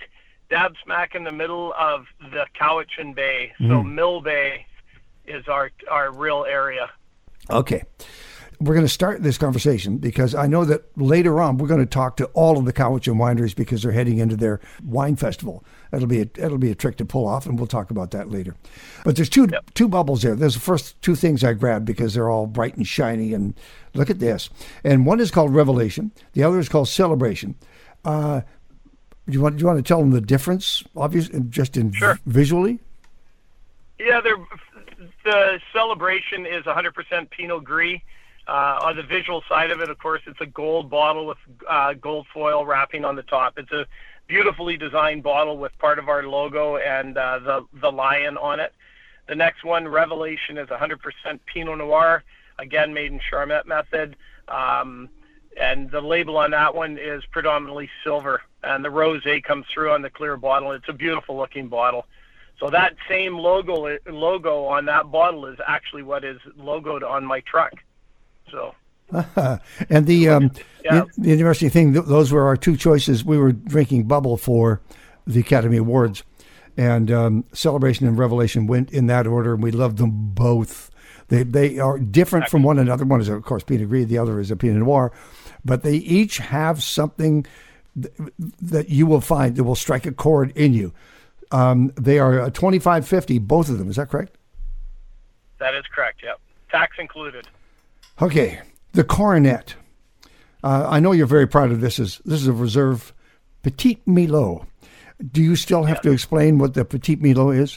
dab smack in the middle of the Cowichan Bay. So Mm. Mill Bay is our our real area. Okay. We're going to start this conversation because I know that later on we're going to talk to all of the Cowichan wineries because they're heading into their wine festival. It'll be a, it'll be a trick to pull off, and we'll talk about that later. But there's two Yep. two bubbles there. There's the first two things I grabbed because they're all bright and shiny, and look at this. And one is called Revelation. The other is called Celebration. Uh, do you want do you want to tell them the difference, obviously, just in Sure. visually? Yeah, they're, the Celebration is one hundred percent Pinot Gris. Uh, on the visual side of it, of course, it's a gold bottle with uh, gold foil wrapping on the top. It's a beautifully designed bottle with part of our logo and uh, the the lion on it. The next one, Revelation, is one hundred percent Pinot Noir, again made in Charmet method, um, and the label on that one is predominantly silver, and the rosé comes through on the clear bottle. It's a beautiful looking bottle. So that same logo logo on that bottle is actually what is logoed on my truck. So, and the, um, Yeah. the the interesting thing, th- those were our two choices. We were drinking Bubble for the Academy Awards, and um, Celebration and Revelation went in that order, and we loved them both. They they are different from one another. One is, of course, Pinot Gris. The other is a Pinot Noir, but they each have something th- that you will find that will strike a chord in you. Um, they are twenty-five fifty, both of them. Is that correct? that is correct, yep. Tax included. Okay, the Coronet. Uh, I know you're very proud of this. Is this is a reserve Petit Milo? Do you still have Yes. to explain what the Petit Milo is?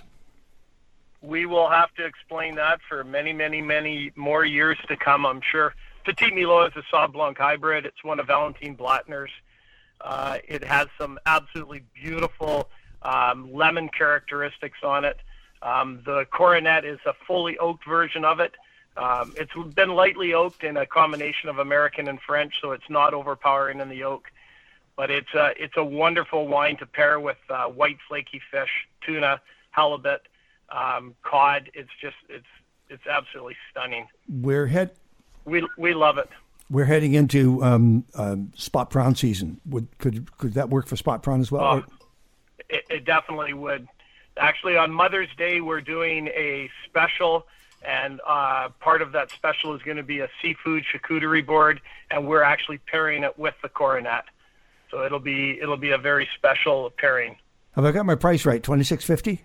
We will have to explain that for many, many, many more years to come, I'm sure. Petit Milo is a Sauv Blanc hybrid. It's one of Valentine Blattner's. Uh, it has some absolutely beautiful um, lemon characteristics on it. Um, the Coronet is a fully oaked version of it. Um, it's been lightly oaked in a combination of American and French, so it's not overpowering in the oak. But it's a, it's a wonderful wine to pair with uh, white flaky fish, tuna, halibut, um, cod. It's just it's it's absolutely stunning. We're head We we love it. we're heading into um, um, spot prawn season. Would could could that work for spot prawn as well? Oh, Or- it, it definitely would. Actually, on Mother's Day, we're doing a special, and uh, part of that special is going to be a seafood charcuterie board, and we're actually pairing it with the Coronet. So it'll be it'll be a very special pairing. Have I got my price right? Twenty six fifty.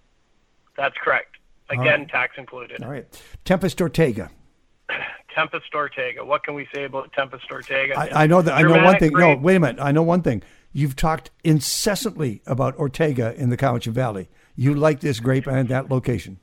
That's correct. Again, tax included. All right. Tempest Ortega. Tempest Ortega. What can we say about Tempest Ortega? I, I know that. I know one Germanic thing. No, grape. wait a minute. I know one thing. You've talked incessantly about Ortega in the Cowichan Valley. You like this grape and that location.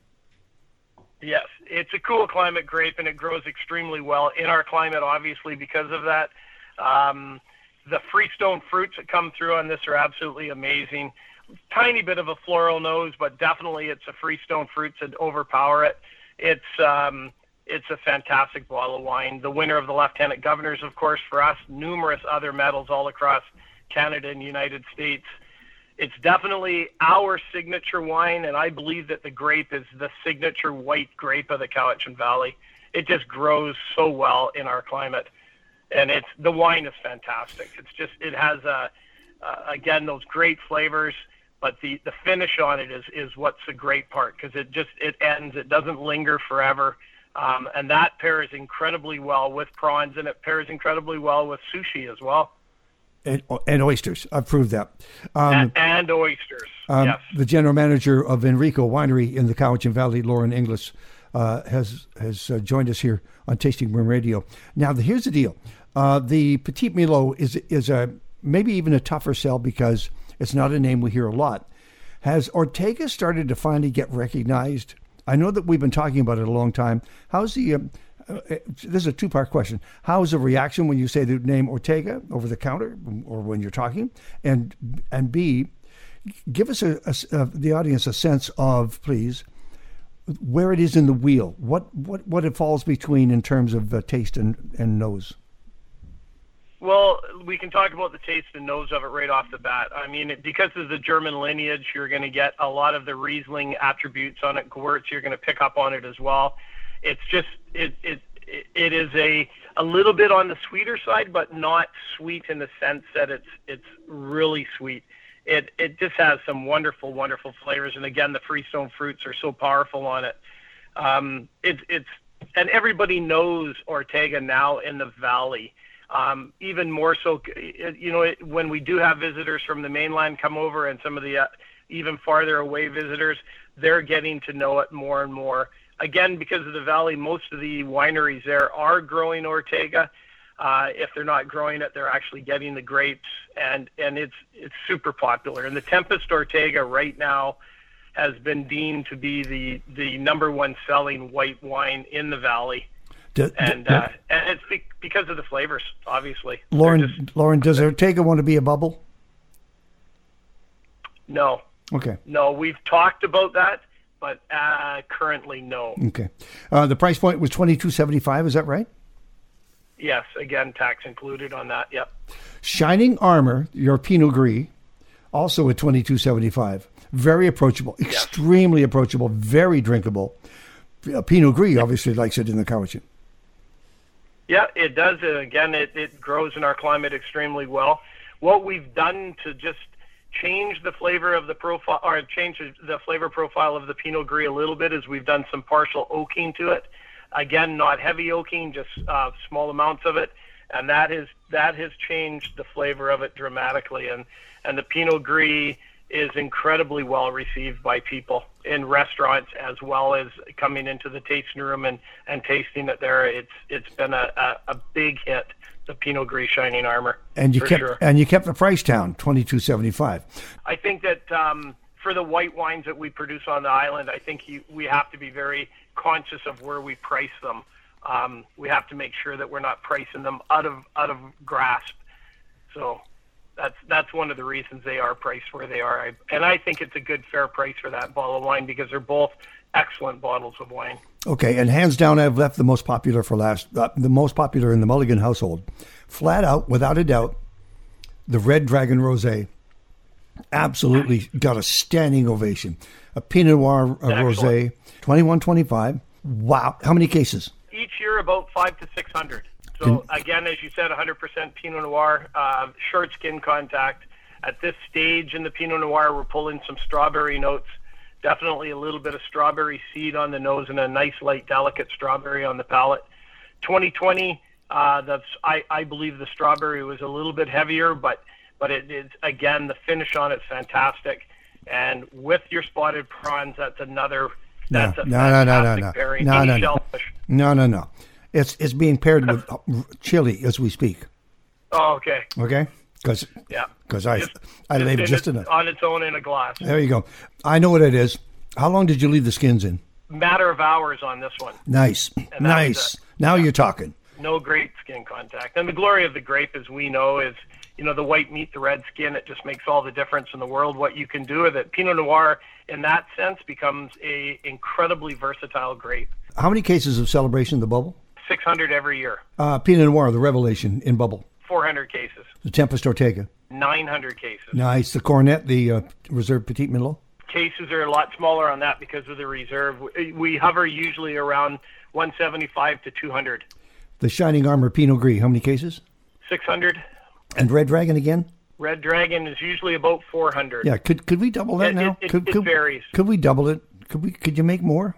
Yes, it's a cool climate grape, and it grows extremely well in our climate, obviously, because of that. Um, the freestone fruits that come through on this are absolutely amazing. Tiny bit of a floral nose, but definitely it's a freestone fruits that overpower it. It's um, it's a fantastic bottle of wine. The winner of the Lieutenant Governors, of course, for us, numerous other medals all across Canada and United States. It's definitely our signature wine, and I believe that the grape is the signature white grape of the Cowichan Valley. It just grows so well in our climate, and it's the wine is fantastic. It's just it has a uh, again those great flavors, but the the finish on it is is what's the great part, because it just it ends. It doesn't linger forever, um, and that pairs incredibly well with prawns, and it pairs incredibly well with sushi as well. And, and oysters. I've proved that. Um, and, and oysters. um, Yes. The general manager of Enrico Winery in the Cowichan Valley, Lauren Inglis, uh, has has uh, joined us here on Tasting Room Radio. Now, the, here's the deal: uh, the Petit Milo is is a maybe even a tougher sell because it's not a name we hear a lot. Has Ortega started to finally get recognized? I know that we've been talking about it a long time. How's the um, Uh, this is a two-part question. How is the reaction when you say the name Ortega over the counter or when you're talking? And and B, give us a, a, a, the audience a sense of, please, where it is in the wheel. What what, what it falls between in terms of uh, taste and, and nose. Well, we can talk about the taste and nose of it right off the bat. I mean, it, because of the German lineage, you're going to get a lot of the Riesling attributes on it. Gewurz, you're going to pick up on it as well. It's just it it it is a a little bit on the sweeter side, but not sweet in the sense that it's it's really sweet. it it just has some wonderful, wonderful flavors. And again, the Freestone fruits are so powerful on it. Um, it it's and everybody knows Ortega now in the valley. Um, even more so, you know, it, when we do have visitors from the mainland come over and some of the uh, even farther away visitors, they're getting to know it more and more. Again, because of the valley, most of the wineries there are growing Ortega. Uh, if they're not growing it, they're actually getting the grapes, and, and it's it's super popular. And the Tempest Ortega right now has been deemed to be the, the number one selling white wine in the valley. Do, and do, uh, and it's be- because of the flavors, obviously. Lauren, just, Lauren, does Ortega want to be a bubble? No. Okay. No, we've talked about that, but uh, currently no. Okay. Uh, the price point was twenty-two seventy-five. Is that right? Yes. Again, tax included on that. Yep. Shining Armor, your Pinot Gris, also at twenty-two seventy-five. Very approachable, yes. extremely approachable, very drinkable. Uh, Pinot Gris obviously likes it in the Cowichan. Yeah, it does. Uh, again, it, it grows in our climate extremely well. What we've done to just change the flavor of the profile, or change the flavor profile of the Pinot Gris a little bit, is we've done some partial oaking to it. Again, not heavy oaking, just uh, small amounts of it, and that is that has changed the flavor of it dramatically. And and the Pinot Gris is incredibly well received by people in restaurants, as well as coming into the tasting room and, and tasting it there. It's it's been a, a, a big hit, the Pinot Gris Shining Armor. And you for kept sure. and you kept the price down, twenty-two seventy-five. I think that um, for the white wines that we produce on the island, I think you, we have to be very conscious of where we price them. Um, we have to make sure that we're not pricing them out of out of grasp. So that's that's one of the reasons they are priced where they are. I, and I think it's a good, fair price for that bottle of wine, because they're both excellent bottles of wine. Okay, and hands down, I've left the most popular for last. Uh, the most popular in the Mulligan household, flat out, without a doubt, the Red Dragon Rosé. Absolutely got a standing ovation. A Pinot Noir a Rosé, twenty-one twenty-five. Wow, how many cases? Each year, about five to six hundred. So again, as you said, one hundred percent Pinot Noir, uh, short skin contact. At this stage in the Pinot Noir, we're pulling some strawberry notes. Definitely a little bit of strawberry seed on the nose and a nice, light, delicate strawberry on the palate. twenty twenty, uh, that's I, I believe the strawberry was a little bit heavier, but but it is, again, the finish on it's fantastic. And with your spotted prawns, that's another. That's no, a no, no, no, no, no, pairing. no, no, no, no, no, no. It's it's being paired with chili as we speak. Oh, okay. Okay, because yeah, because I just, I just leave it just it, enough on its own in a glass. There you go. I know what it is. How long did you leave the skins in? Matter of hours on this one. Nice, nice. Now yeah. You're talking. No great skin contact, and the glory of the grape, as we know, is you know the white meat, the red skin. It just makes all the difference in the world. What you can do with it, Pinot Noir, in that sense, becomes a incredibly versatile grape. How many cases of Celebration the Bubble? six hundred every year. Uh, Pinot Noir, the Revelation in Bubble. four hundred cases. The Tempest Ortega. nine hundred cases. Nice. The Cornet, the uh, Reserve Petit Merlot. Cases are a lot smaller on that because of the reserve. We, we hover usually around one seventy-five to two hundred. The Shining Armor Pinot Gris, how many cases? six hundred. And Red Dragon again? Red Dragon is usually about four hundred. Yeah, could could we double that it, now? It, it, could, it could, varies. Could we double it? Could we? Could you make more?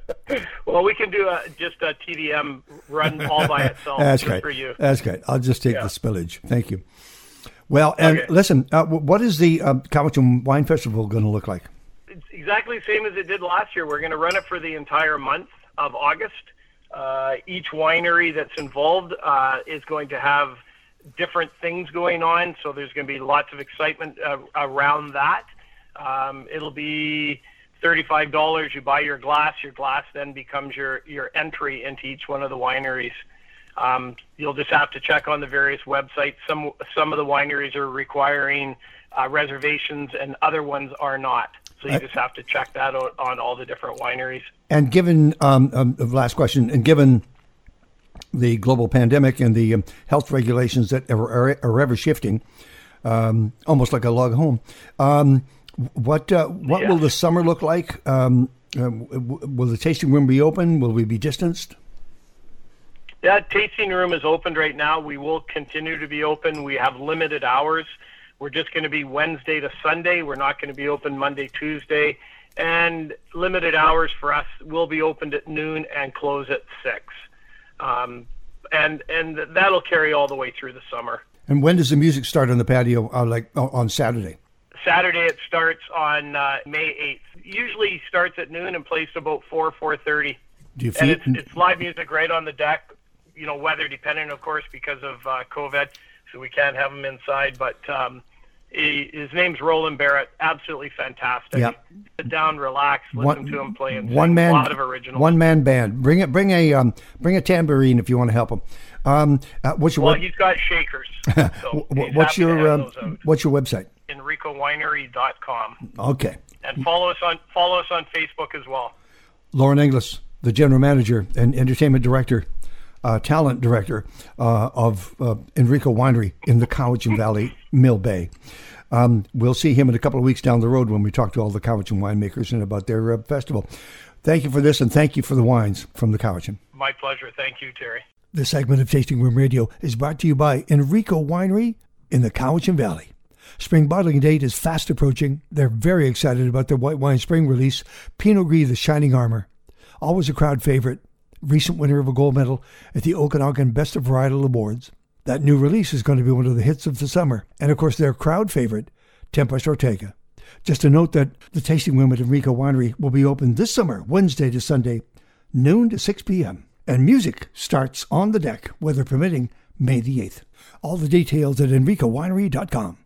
Well, we can do a, just a T D M run all by itself. That's just great. For you. That's great. I'll just take yeah. the spillage. Thank you. Well, and okay. listen, uh, what is the uh, Cowichan Wine Festival going to look like? It's exactly the same as it did last year. We're going to run it for the entire month of August. Uh, each winery that's involved uh, is going to have different things going on, so there's going to be lots of excitement uh, around that. Um, it'll be thirty-five dollars. You buy your glass. Your glass then becomes your, your entry into each one of the wineries. Um, you'll just have to check on the various websites. Some some of the wineries are requiring uh, reservations, and other ones are not. So you just have to check that out on all the different wineries. And given, um, um, last question, and given the global pandemic and the um, health regulations that are, are, are ever shifting, um, almost like a log home, um, what uh, what yeah. will the summer look like? Um, uh, will the tasting room be open? Will we be distanced? Yeah, tasting room is opened right now. We will continue to be open. We have limited hours. We're just going to be Wednesday to Sunday. We're not going to be open Monday, Tuesday. And limited hours for us. We'll be opened at noon and close at six. Um, and and that'll carry all the way through the summer. And when does the music start on the patio, uh, like uh, on Saturday? Saturday it starts on uh, May eighth. Usually starts at noon and plays to about four, four thirty. Do you and feed- it's, it's live music right on the deck, you know, weather dependent, of course, because of uh, COVID, so we can't have them inside. But um, he, his name's Roland Barrett, absolutely fantastic. Yep. Sit down, relax, listen One- to him play, and One sing. man, A lot of originals. one man band. Bring it. Bring a um, bring a tambourine if you want to help him. Um, uh, what's your Well, web- he's got shakers. So wh- he's what's happy to your hand um, those out. what's your website? Enrico Winery dot com. Okay. And follow us on follow us on Facebook as well. Lauren Inglis, the general manager and entertainment director, uh, talent director uh, of uh, Enrico Winery in the Cowichan Valley, Mill Bay. Um, we'll see him in a couple of weeks down the road when we talk to all the Cowichan winemakers and about their uh, festival. Thank you for this, and thank you for the wines from the Cowichan. My pleasure. Thank you, Terry. This segment of Tasting Room Radio is brought to you by Enrico Winery in the Cowichan Valley. Spring bottling date is fast approaching. They're very excited about their white wine spring release, Pinot Gris, the Shining Armor. Always a crowd favorite, recent winner of a gold medal at the Okanagan Best of Varietal Awards. That new release is going to be one of the hits of the summer. And of course, their crowd favorite, Tempest Ortega. Just a note that the tasting room at Enrico Winery will be open this summer, Wednesday to Sunday, noon to six p.m. And music starts on the deck, weather permitting, May the eighth. All the details at enrico winery dot com.